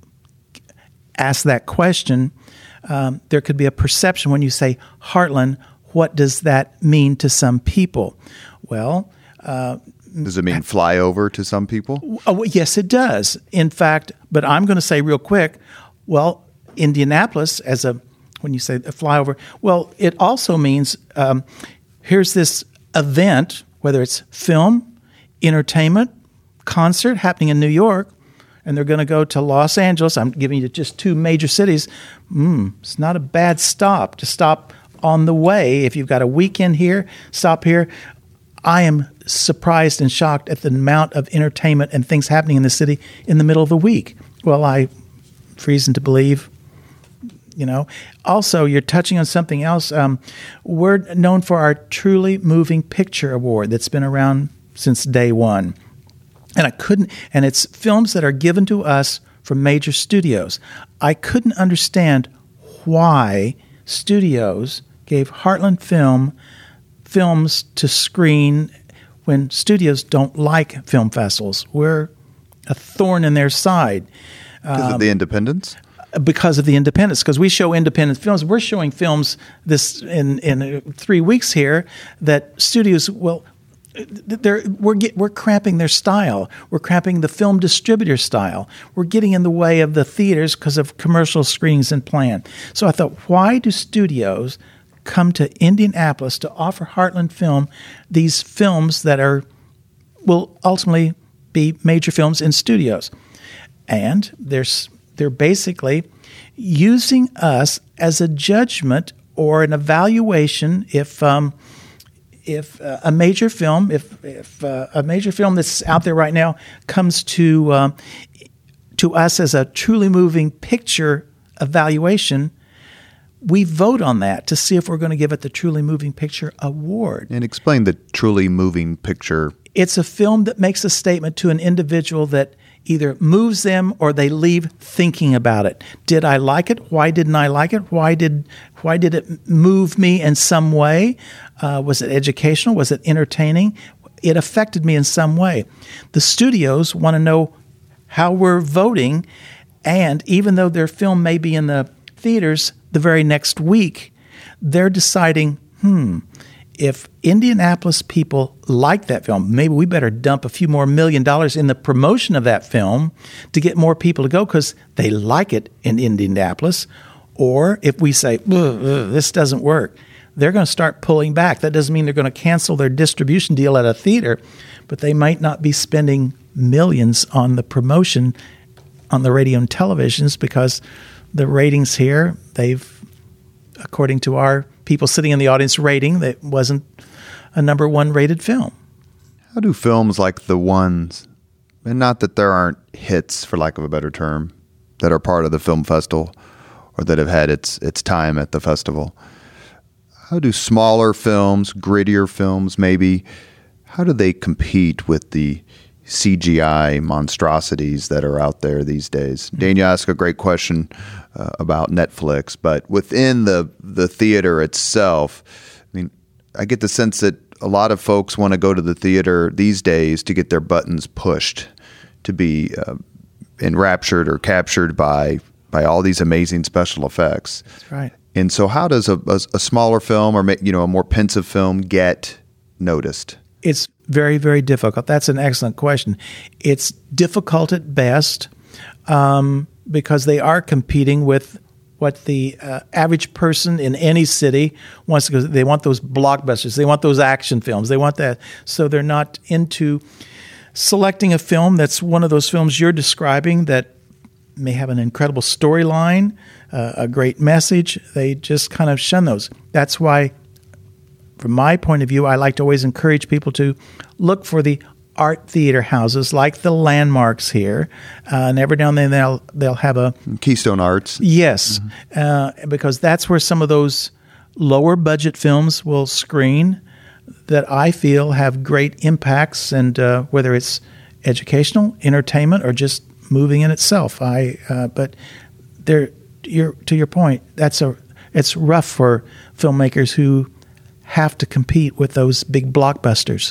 asked that question, um, there could be a perception when you say Heartland, what does that mean to some people? Well, uh, does it mean flyover to some people? Oh, well, yes, it does. In fact, but I'm going to say real quick, well, Indianapolis as a, when you say a flyover, well, it also means um, here's this event, whether it's film, entertainment, concert happening in New York, and they're going to go to Los Angeles. I'm giving you just two major cities. Mm, it's not a bad stop to stop on the way. If you've got a weekend here, stop here. I am surprised and shocked at the amount of entertainment and things happening in the city in the middle of the week. Well, I have reason to believe, you know. Also, you're touching on something else. Um, we're known for our Truly Moving Picture Award that's been around since day one. And I couldn't, and it's films that are given to us from major studios. I couldn't understand why studios gave Heartland Film films to screen when studios don't like film festivals. We're a thorn in their side. Because um, of the independence? Because of the independence. Because we show independent films. We're showing films this in, in three weeks here that studios, well, they're, we're, get, we're cramping their style. We're cramping the film distributor style. We're getting in the way of the theaters because of commercial screenings and plan. So I thought, why do studios come to Indianapolis to offer Heartland Film these films that are will ultimately be major films in studios? And they're, they're basically using us as a judgment or an evaluation if um, if uh, a major film, if if uh, a major film that's out there right now comes to um, to us as a truly moving picture evaluation, we vote on that to see if we're going to give it the Truly Moving Picture Award. And explain the Truly Moving Picture. It's a film that makes a statement to an individual that either moves them or they leave thinking about it. Did I like it? Why didn't I like it? Why did why did it move me in some way? Uh, was it educational? Was it entertaining? It affected me in some way. The studios want to know how we're voting, and even though their film may be in the theaters the very next week, they're deciding, hmm, if Indianapolis people like that film, maybe we better dump a few more million dollars in the promotion of that film to get more people to go because they like it in Indianapolis. Or if we say, ugh, ugh, this doesn't work, they're going to start pulling back. That doesn't mean they're going to cancel their distribution deal at a theater, but they might not be spending millions on the promotion on the radio and televisions because the ratings here, they've, according to our people sitting in the audience rating, that wasn't a number one rated film. How do films like the ones, and not that there aren't hits, for lack of a better term, that are part of the film festival or that have had its its time at the festival, how do smaller films, grittier films maybe, how do they compete with the C G I monstrosities that are out there these days? Daniel asked a great question uh, about Netflix, but within the, the theater itself, I mean, I get the sense that a lot of folks want to go to the theater these days to get their buttons pushed, to be uh, enraptured or captured by by all these amazing special effects. That's right. And so how does a, a, a smaller film or, you know, a more pensive film get noticed? It's very, very difficult. That's an excellent question. It's difficult at best um, because they are competing with what the uh, average person in any city wants to go. They want those blockbusters. They want those action films. They want that. So they're not into selecting a film that's one of those films you're describing that may have an incredible storyline, uh, a great message. They just kind of shun those. That's why, from my point of view, I like to always encourage people to look for the art theater houses like the Landmarks here, uh, and every now and then they'll they'll have a Keystone Arts. Yes, mm-hmm. uh, because that's where some of those lower budget films will screen that I feel have great impacts, and uh, whether it's educational, entertainment, or just moving in itself. I uh, but there, you're, to your point, that's a it's rough for filmmakers who have to compete with those big blockbusters.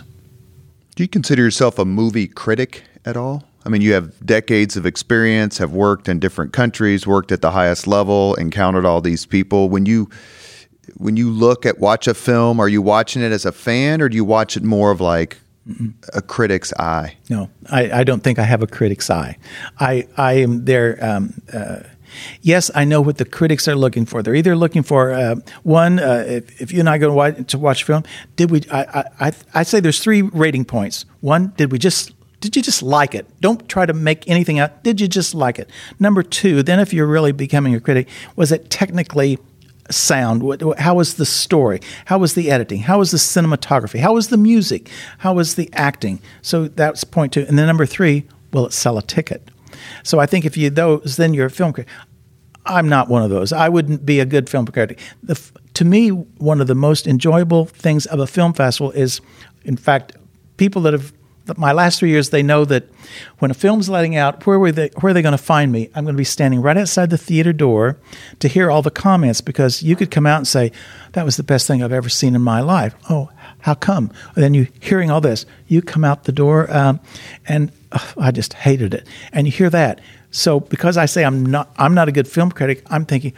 Do you consider yourself a movie critic at all? I mean, you have decades of experience, have worked in different countries, worked at the highest level, encountered all these people. When you when you look at watch a film, are you watching it as a fan, or do you watch it more of like Mm-mm. a critic's eye? No, I, I don't think I have a critic's eye. I I am there. Um, uh, Yes, I know what the critics are looking for. They're either looking for uh, one. Uh, if, if you and I go to watch, to watch film, did we? I, I I say there's three rating points. One, did we just? Did you just like it? Don't try to make anything out. Did you just like it? Number two, then if you're really becoming a critic, was it technically sound? How was the story? How was the editing? How was the cinematography? How was the music? How was the acting? So that's point two. And then number three, will it sell a ticket? So I think if you those, then you're a film critic. I'm not one of those. I wouldn't be a good film critic. The, to me, one of the most enjoyable things of a film festival is, in fact, people that have, my last three years, they know that when a film's letting out, where were they, where are they going to find me? I'm going to be standing right outside the theater door to hear all the comments, because you could come out and say, that was the best thing I've ever seen in my life. Oh, how come? And then you hearing all this, you come out the door um, and oh, I just hated it. And you hear that. So because I say I'm not I'm not a good film critic, I'm thinking,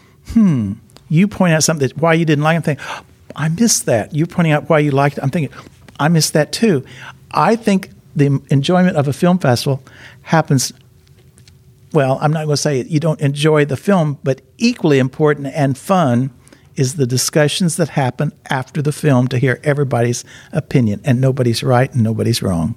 hmm, you point out something that why you didn't like it. I'm thinking, oh, I missed that. You're pointing out why you liked it. I'm thinking, I missed that too. I think the enjoyment of a film festival happens, well, I'm not going to say you don't enjoy the film, but equally important and fun is the discussions that happen after the film to hear everybody's opinion. And nobody's right and nobody's wrong.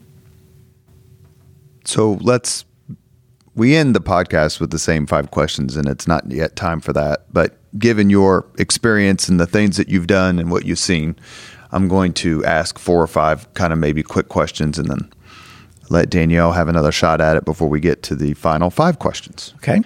So let's, we end the podcast with the same five questions, and it's not yet time for that. But given your experience and the things that you've done and what you've seen, I'm going to ask four or five kind of maybe quick questions and then let Danielle have another shot at it before we get to the final five questions. Okay.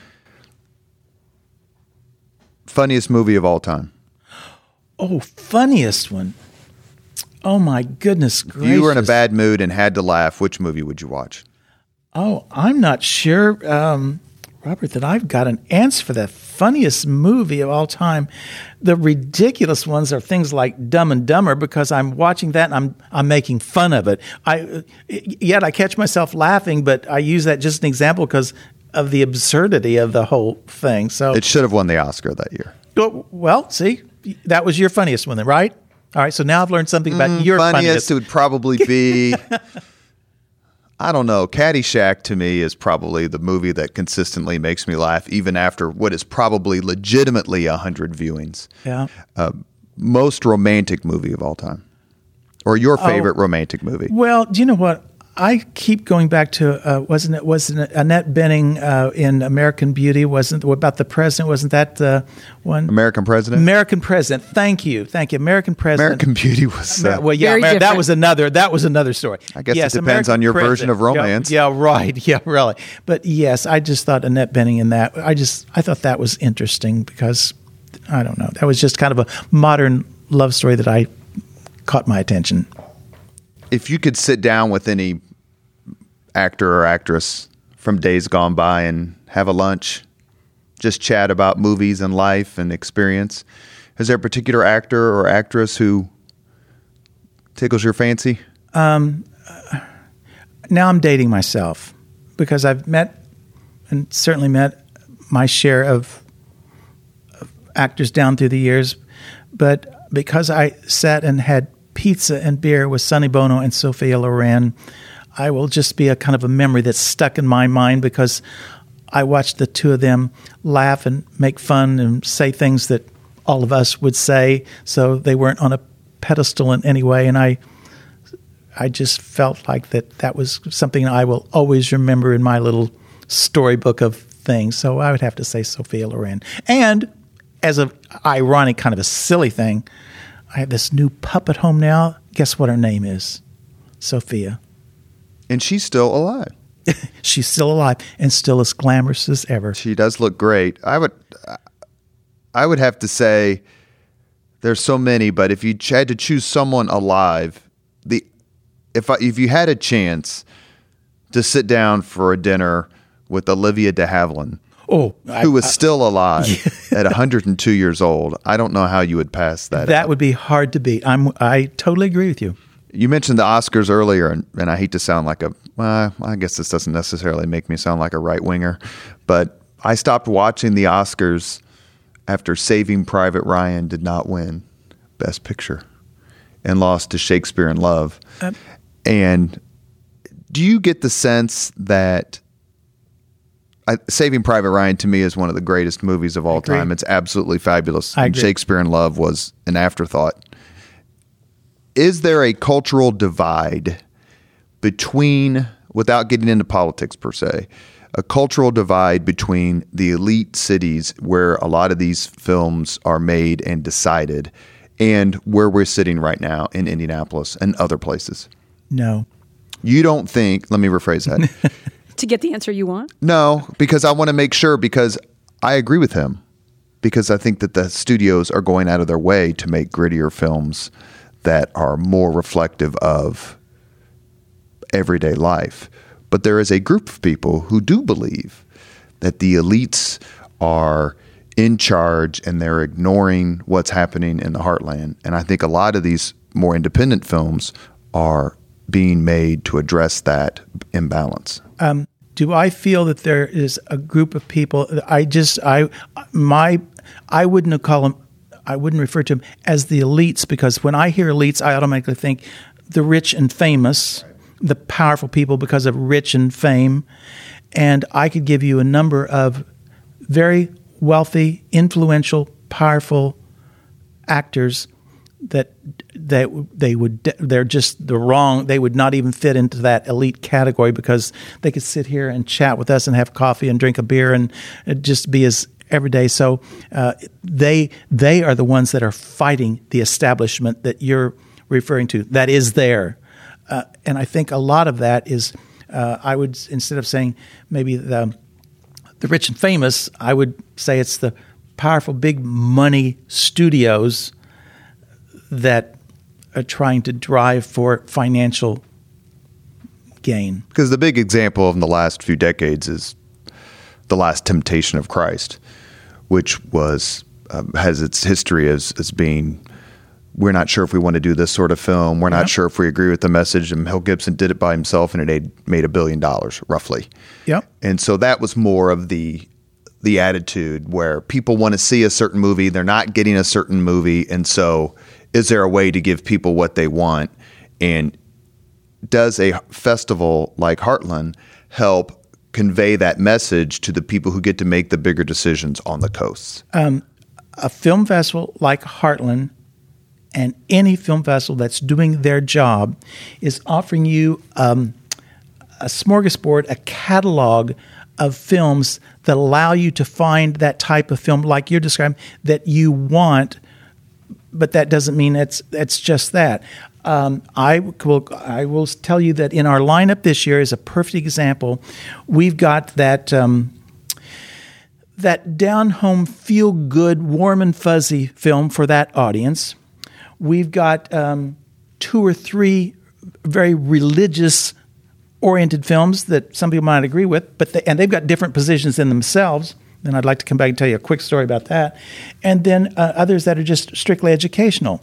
Funniest movie of all time? Oh, funniest one. Oh, my goodness gracious. If you were in a bad mood and had to laugh, which movie would you watch? Oh, I'm not sure, um, Robert, that I've got an answer for the funniest movie of all time. The ridiculous ones are things like Dumb and Dumber, because I'm watching that and I'm I'm making fun of it. I yet I catch myself laughing, but I use that just an example because of the absurdity of the whole thing. So it should have won the Oscar that year. Well, see, that was your funniest one, then, right? All right, so now I've learned something about mm, your funniest. Funniest would probably be. I don't know. Caddyshack to me is probably the movie that consistently makes me laugh, even after what is probably legitimately a hundred viewings. Yeah. Uh, most romantic movie of all time, or your favorite oh, romantic movie? Well, do you know what? I keep going back to uh, wasn't it wasn't it Annette Bening uh, in American Beauty? Wasn't about the president? Wasn't that the one? American President. American President. Thank you, thank you. American President. American Beauty was uh, well, yeah. Amer- that was another. That was another story. I guess yes, it depends American on your President. version of romance. Yeah, yeah, right. Yeah, really. But yes, I just thought Annette Bening in that. I just I thought that was interesting because I don't know. That was just kind of a modern love story that I caught my attention. If you could sit down with any actor or actress from days gone by and have a lunch, just chat about movies and life and experience, is there a particular actor or actress who tickles your fancy? Um, now I'm dating myself because I've met and certainly met my share of, of actors down through the years. But because I sat and had pizza and beer with Sonny Bono and Sophia Loren, I will just be a kind of a memory that's stuck in my mind because I watched the two of them laugh and make fun and say things that all of us would say, so they weren't on a pedestal in any way. And I I just felt like that that was something I will always remember in my little storybook of things. So I would have to say Sophia Loren. And as an ironic kind of a silly thing, I have this new pup at home now. Guess what her name is? Sophia. And she's still alive. She's still alive and still as glamorous as ever. She does look great. I would I would have to say there's so many, but if you had to choose someone alive, the if I, if you had a chance to sit down for a dinner with Olivia de Havilland, oh, who was I, still alive yeah. at one hundred two years old, I don't know how you would pass that. That up. would be hard to beat. I'm I totally agree with you. You mentioned the Oscars earlier, and, and I hate to sound like a, well, I guess this doesn't necessarily make me sound like a right-winger, but I stopped watching the Oscars after Saving Private Ryan did not win Best Picture and lost to Shakespeare in Love. Um, and do you get the sense that I, Saving Private Ryan to me is one of the greatest movies of all time? It's absolutely fabulous. I and agree. Shakespeare in Love was an afterthought. Is there a cultural divide between, without getting into politics per se, a cultural divide between the elite cities where a lot of these films are made and decided and where we're sitting right now in Indianapolis and other places? No. You don't think, let me rephrase that. To get the answer you want? No, because I want to make sure, because I agree with him, because I think that the studios are going out of their way to make grittier films that are more reflective of everyday life. But there is a group of people who do believe that the elites are in charge and they're ignoring what's happening in the heartland. And I think a lot of these more independent films are being made to address that imbalance. Um, do I feel that there is a group of people? I just I my I wouldn't call them. I wouldn't refer to them as the elites, because when I hear elites, I automatically think the rich and famous, the powerful people because of rich and fame. And I could give you a number of very wealthy, influential, powerful actors that that they would they're just the wrong they would not even fit into that elite category, because they could sit here and chat with us and have coffee and drink a beer and just be as everyday. So uh, they they are the ones that are fighting the establishment that you're referring to that is there, uh, and I think a lot of that is uh, I would, instead of saying maybe the the rich and famous, I would say it's the powerful big money studios that are trying to drive for financial gain. Because the big example of in the last few decades is The Last Temptation of Christ, which was uh, has its history as, as being, we're not sure if we want to do this sort of film. We're not Yep. sure if we agree with the message. And Mel Gibson did it by himself, and it made, made a billion dollars, roughly. Yep. And so that was more of the the attitude where people want to see a certain movie. They're not getting a certain movie. And so is there a way to give people what they want? And does a festival like Heartland help convey that message to the people who get to make the bigger decisions on the coasts? Um, a film festival like Heartland and any film festival that's doing their job is offering you um, a smorgasbord, a catalog of films that allow you to find that type of film like you're describing that you want, but that doesn't mean it's it's just that. Um, I will I will tell you that in our lineup this year is a perfect example. We've got that um, that down home feel good, warm and fuzzy film for that audience. we've got um, two or three very religious-oriented films that some people might agree with, but they, and they've got different positions in themselves. And I'd like to come back and tell you a quick story about that. And then uh, others that are just strictly educational.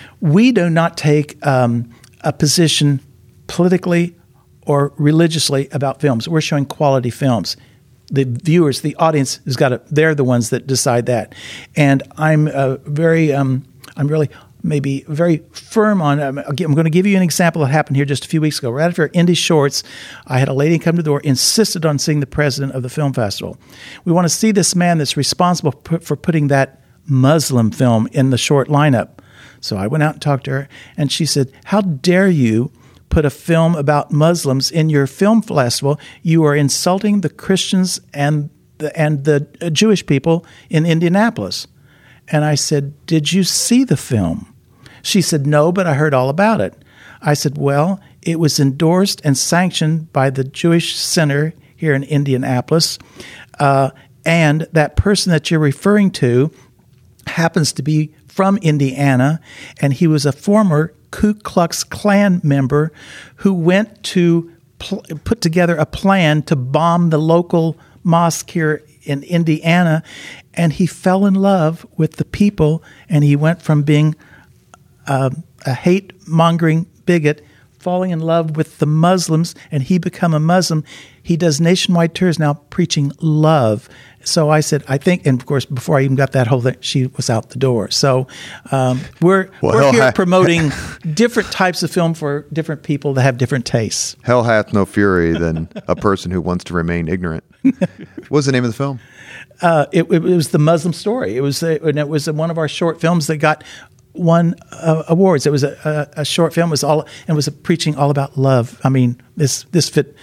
We do not take um, a position politically or religiously about films. We're showing quality films. The viewers, the audience has got to, they're the ones that decide that. And I'm uh, very, um, I'm really maybe very firm on, um, I'm going to give you an example that happened here just a few weeks ago. Right after Indie Shorts, I had a lady come to the door, insisted on seeing the president of the film festival. We want to see this man that's responsible p- for putting that Muslim film in the short lineup. So I went out and talked to her, and she said, how dare you put a film about Muslims in your film festival? You are insulting the Christians and the, and the Jewish people in Indianapolis. And I said, did you see the film? She said, no, but I heard all about it. I said, well, it was endorsed and sanctioned by the Jewish Center here in Indianapolis. Uh, and that person that you're referring to happens to be from Indiana, and he was a former Ku Klux Klan member who went to pl- put together a plan to bomb the local mosque here in Indiana, and he fell in love with the people, and he went from being uh, a hate-mongering bigot, falling in love with the Muslims, and he become a Muslim. He does nationwide tours now preaching love. So I said, I think, and of course, before I even got that whole thing, she was out the door. So um, we're well, we're here ha- promoting different types of film for different people that have different tastes. Hell hath no fury than a person who wants to remain ignorant. What was the name of the film? Uh, it, it was The Muslim Story. It was, uh, and it was one of our short films that got won uh, awards. It was a, a, a short film. It was all and was a preaching all about love. I mean, this this fit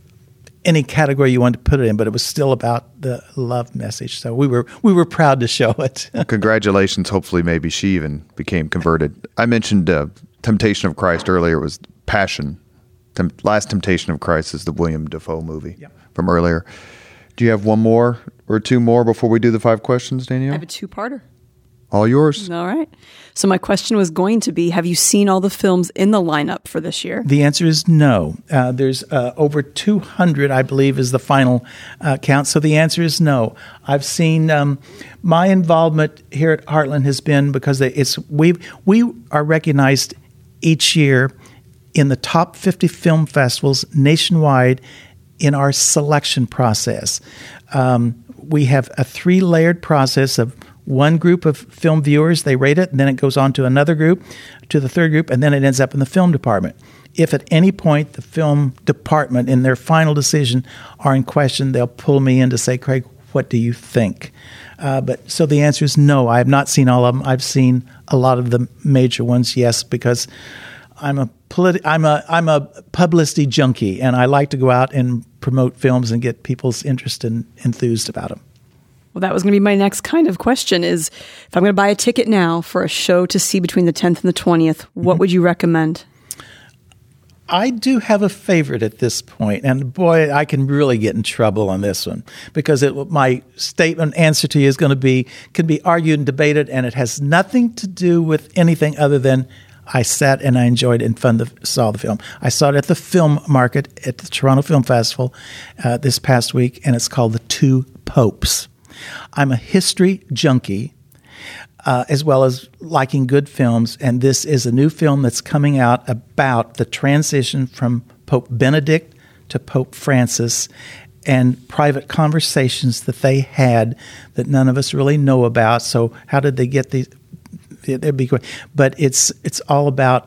any category you wanted to put it in, but it was still about the love message. So we were we were proud to show it. Congratulations. Hopefully, maybe she even became converted. I mentioned uh, Temptation of Christ earlier. It was Passion. Tem- Last Temptation of Christ is the William Dafoe movie yep. from earlier. Do you have one more or two more before we do the five questions, Danielle? I have a two-parter. All yours. All right. So my question was going to be, have you seen all the films in the lineup for this year? The answer is no. Uh, there's uh, over two hundred, I believe, is the final uh, count. So the answer is no. I've seen um, my involvement here at Heartland has been because they, it's we we are recognized each year in the top fifty film festivals nationwide in our selection process. Um, we have a three-layered process of one group of film viewers, they rate it, and then it goes on to another group, to the third group, and then it ends up in the film department. If at any point the film department, in their final decision, are in question, they'll pull me in to say, Craig, what do you think? Uh, but so the answer is no. I have not seen all of them. I've seen a lot of the major ones, yes, because I'm a politi- I'm a I'm a publicity junkie, and I like to go out and promote films and get people's interest and enthused about them. Well, that was going to be my next kind of question is, if I'm going to buy a ticket now for a show to see between the tenth and the twentieth, what mm-hmm. would you recommend? I do have a favorite at this point, and boy, I can really get in trouble on this one because it, my statement answer to you is going to be, can be argued and debated, and it has nothing to do with anything other than I sat and I enjoyed and fun the, saw the film. I saw it at the Film Market at the Toronto Film Festival uh, this past week, and it's called The Two Popes. I'm a history junkie, uh, as well as liking good films, and this is a new film that's coming out about the transition from Pope Benedict to Pope Francis and private conversations that they had that none of us really know about. So how did they get these? It'd be great. But it's it's all about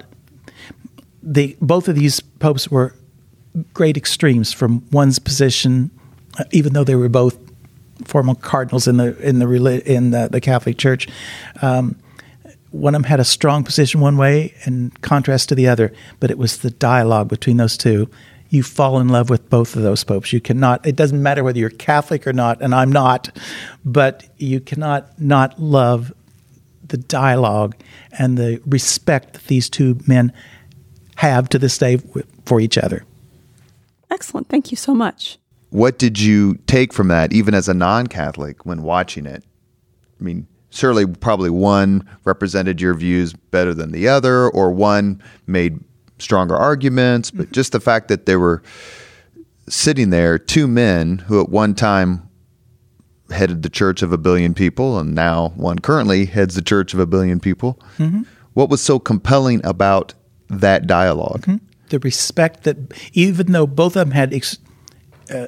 the both of these popes were great extremes from one's position, uh, even though they were both former cardinals in the in the in the, the Catholic Church. Um, one of them had a strong position one way in contrast to the other, but it was the dialogue between those two. You fall in love with both of those popes. You cannot. It doesn't matter whether you're Catholic or not, and I'm not, but you cannot not love the dialogue and the respect that these two men have to this day for each other. Excellent. Thank you so much. What did you take from that, even as a non-Catholic, when watching it? I mean, certainly probably one represented your views better than the other, or one made stronger arguments, but just the fact that there were sitting there two men who at one time headed the church of a billion people, and now one currently heads the church of a billion people. Mm-hmm. What was so compelling about that dialogue? Mm-hmm. The respect that, even though both of them had ex, uh,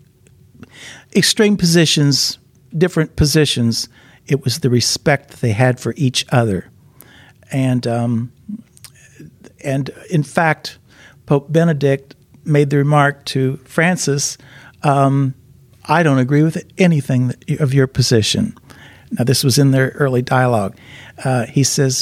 extreme positions, different positions, it was the respect that they had for each other. And um, and in fact, Pope Benedict made the remark to Francis, um, I don't agree with anything that, of your position. Now, this was in their early dialogue. Uh, he says,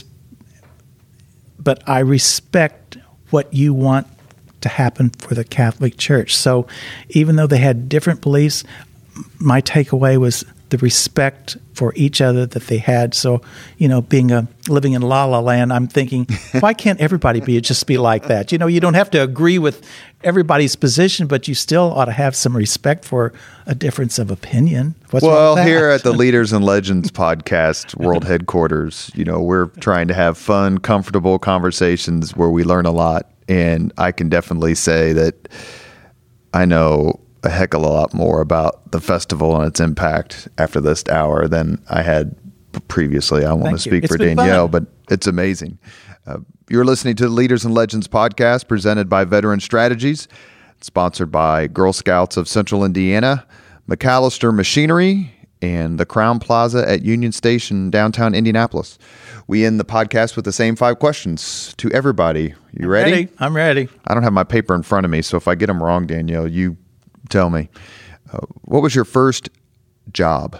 but I respect what you want to happen for the Catholic Church. So even though they had different beliefs, my takeaway was the respect for each other that they had. So, you know, being a living in La La Land, I'm thinking, why can't everybody be just be like that? You know, you don't have to agree with everybody's position, but you still ought to have some respect for a difference of opinion. What's well, wrong with that? Here at the Leaders and Legends podcast world headquarters, you know, we're trying to have fun, comfortable conversations where we learn a lot. And I can definitely say that I know a heck of a lot more about the festival and its impact after this hour than I had previously. I want Thank to speak you. for It's been Danielle, fun. but it's amazing. Uh, you're listening to the Leaders and Legends podcast presented by Veteran Strategies, sponsored by Girl Scouts of Central Indiana, McAllister Machinery, and the Crown Plaza at Union Station, downtown Indianapolis. We end the podcast with the same five questions to everybody. You ready? ready? I'm ready. I don't have my paper in front of me, so if I get them wrong, Danielle, you tell me. Uh, what was your first job?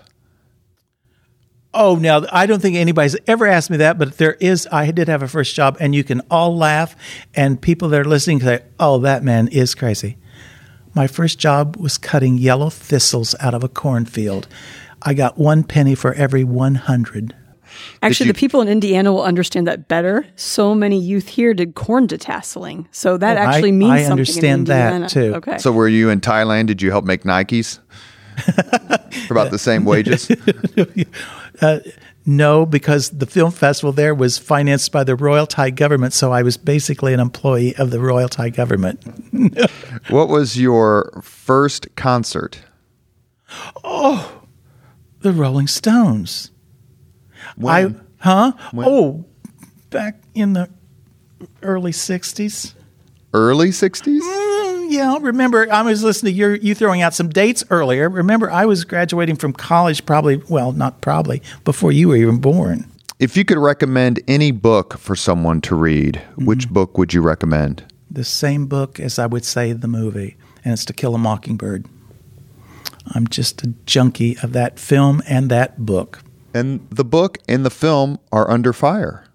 Oh, now, I don't think anybody's ever asked me that, but there is, I did have a first job, and you can all laugh, and people that are listening say, oh, that man is crazy. My first job was cutting yellow thistles out of a cornfield. I got one penny for every one hundred. Actually, you- the people in Indiana will understand that better. So many youth here did corn detasseling. So that Oh, I- actually means I something understand in that, Indiana. too. Okay. So were you in Thailand? Did you help make Nikes? For about the same wages? Uh, no, because the film festival there was financed by the Royal Thai government, so I was basically an employee of the Royal Thai government. What was your first concert? The Rolling Stones. When? I huh? When? Oh, back in the early sixties. Early sixties? Mm, yeah, remember, I was listening to your, you throwing out some dates earlier. Remember, I was graduating from college probably, well, not probably, before you were even born. If you could recommend any book for someone to read, which book would you recommend? The same book as I would say the movie, and it's To Kill a Mockingbird. I'm just a junkie of that film and that book. And the book and the film are under fire.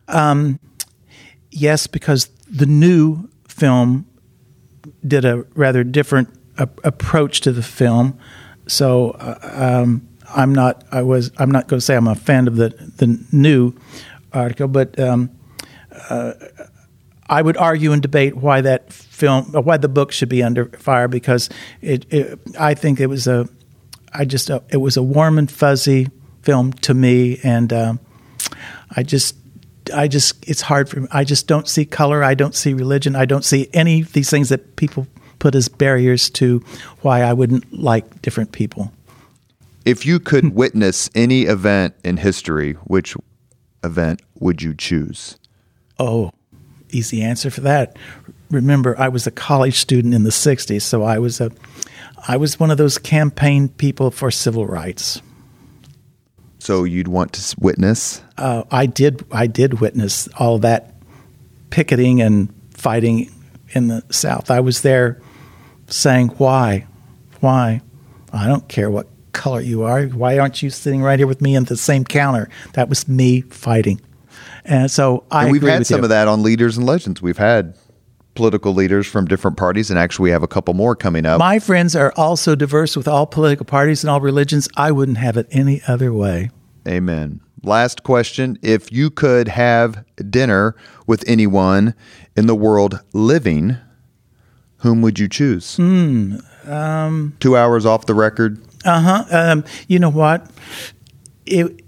Yes, because the new film did a rather different a- approach to the film. So uh, um, I'm not. I was. I'm not going to say I'm a fan of the the new article, but um, uh, I would argue and debate why that film, why the book should be under fire, because it. it I think it was a. I just. Uh, it was a warm and fuzzy film to me, and um, I just. I just, it's hard for me. I just don't see color. I don't see religion. I don't see any of these things that people put as barriers to why I wouldn't like different people. If you could witness any event in history, which event would you choose? Oh, easy answer for that. Remember, I was a college student in the sixties, so I was a, I was one of those campaign people for civil rights. So you'd want to s- witness? Uh, I did. I did witness all that picketing and fighting in the South. I was there, saying, "Why, why? I don't care what color you are. Why aren't you sitting right here with me at the same counter?" That was me fighting, and so I. And we've agree had with some you. of that on Leaders and Legends. We've had political leaders from different parties, and actually we have a couple more coming up. My friends are also diverse with all political parties and all religions. I wouldn't have it any other way. Amen. Last question. If you could have dinner with anyone in the world living, whom would you choose? Hmm. Um, Two hours off the record. uh-huh. Um, you know what? It,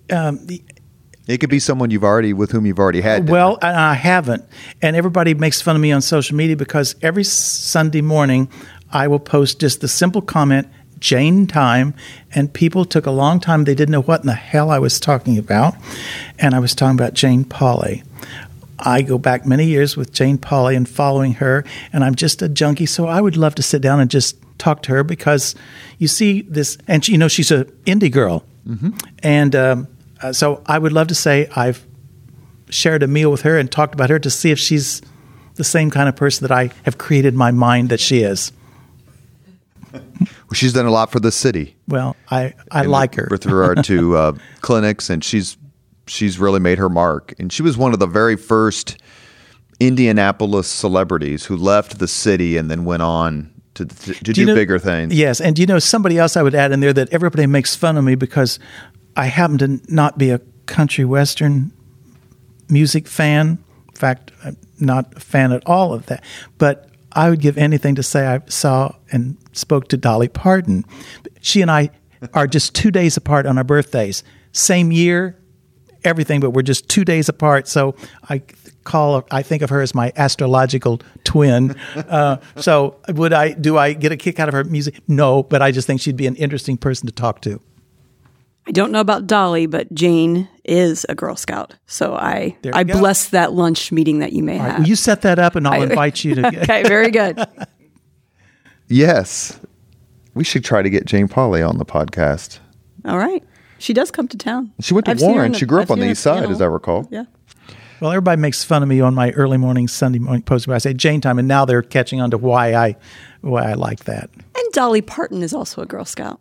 um, the, It could be someone you've already with whom you've already had dinner. Well, and I haven't. And everybody makes fun of me on social media because every Sunday morning I will post just the simple comment, Jane time, and people took a long time. They didn't know what in the hell I was talking about. And I was talking about Jane Pauley. I go back many years with Jane Pauley and following her, and I'm just a junkie, so I would love to sit down and just talk to her because you see this, and she, you know, she's an indie girl. Mm-hmm. And um, uh, so I would love to say I've shared a meal with her and talked about her to see if she's the same kind of person that I have created in my mind that she is. Well, she's done a lot for the city. Well, I, I like her. With regard to uh, clinics, and she's she's really made her mark. And she was one of the very first Indianapolis celebrities who left the city and then went on to, to, to do, do you know, bigger things. Yes, and you know, somebody else I would add in there that everybody makes fun of me because I happen to not be a country western music fan. In fact, I'm not a fan at all of that. But I would give anything to say I saw and spoke to Dolly Parton. She and I are just two days apart on our birthdays. Same year, everything, but we're just two days apart. So I call, I think of her as my astrological twin. Uh, so would I, do I get a kick out of her music? No, but I just think she'd be an interesting person to talk to. I don't know about Dolly, but Jane is a Girl Scout. So I I go. bless that lunch meeting that you may All have. right, well, you set that up and I'll I, invite you to. Okay, very good. Yes. We should try to get Jane Pauley on the podcast. All right. She does come to town. She went to I've seen her Warren. in the- She grew I've up on seen the her east side, panel. as I recall. Yeah. Well, everybody makes fun of me on my early morning Sunday morning post where I say Jane time, and now they're catching on to why I why I like that. And Dolly Parton is also a Girl Scout.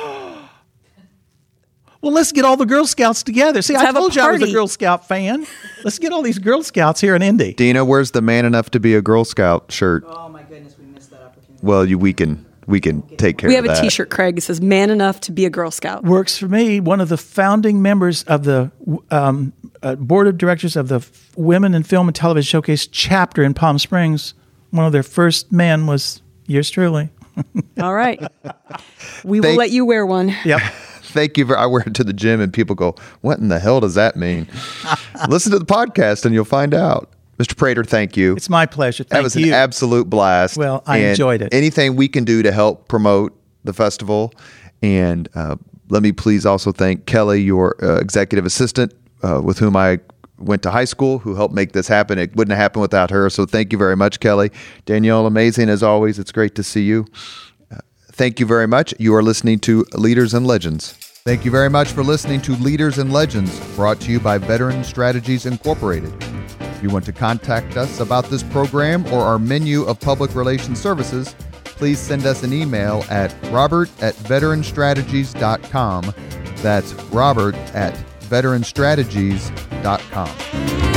Well, let's get all the Girl Scouts together. See, Let's I have a told you I was a party. Girl Scout fan. Let's get all these Girl Scouts here in Indy. Dina, where's the man enough to be a Girl Scout shirt? Oh my goodness, we missed that opportunity. Well, you, we can we can take care We of have that. a T-shirt, Craig. It says "Man Enough to Be a Girl Scout." Works for me. One of the founding members of the um, uh, board of directors of the Women in Film and Television Showcase chapter in Palm Springs. One of their first men was yours truly. All right. We will Thank- let you wear one. Yep. Thank you. For, I wear it to the gym and people go, what in the hell does that mean? Listen to the podcast and you'll find out. Mister Prater, thank you. It's my pleasure. Thank that was you. an absolute blast. Well, I And enjoyed it. Anything we can do to help promote the festival. And uh, let me please also thank Kelly, your uh, executive assistant, uh, with whom I went to high school, who helped make this happen. It wouldn't have happened without her. So thank you very much, Kelly. Danielle, amazing as always. It's great to see you. Uh, thank you very much. You are listening to Leaders and Legends. Thank you very much for listening to Leaders and Legends, brought to you by Veteran Strategies Incorporated. If you want to contact us about this program or our menu of public relations services, please send us an email at robert at veteran strategies dot com. That's robert at veteran strategies dot com.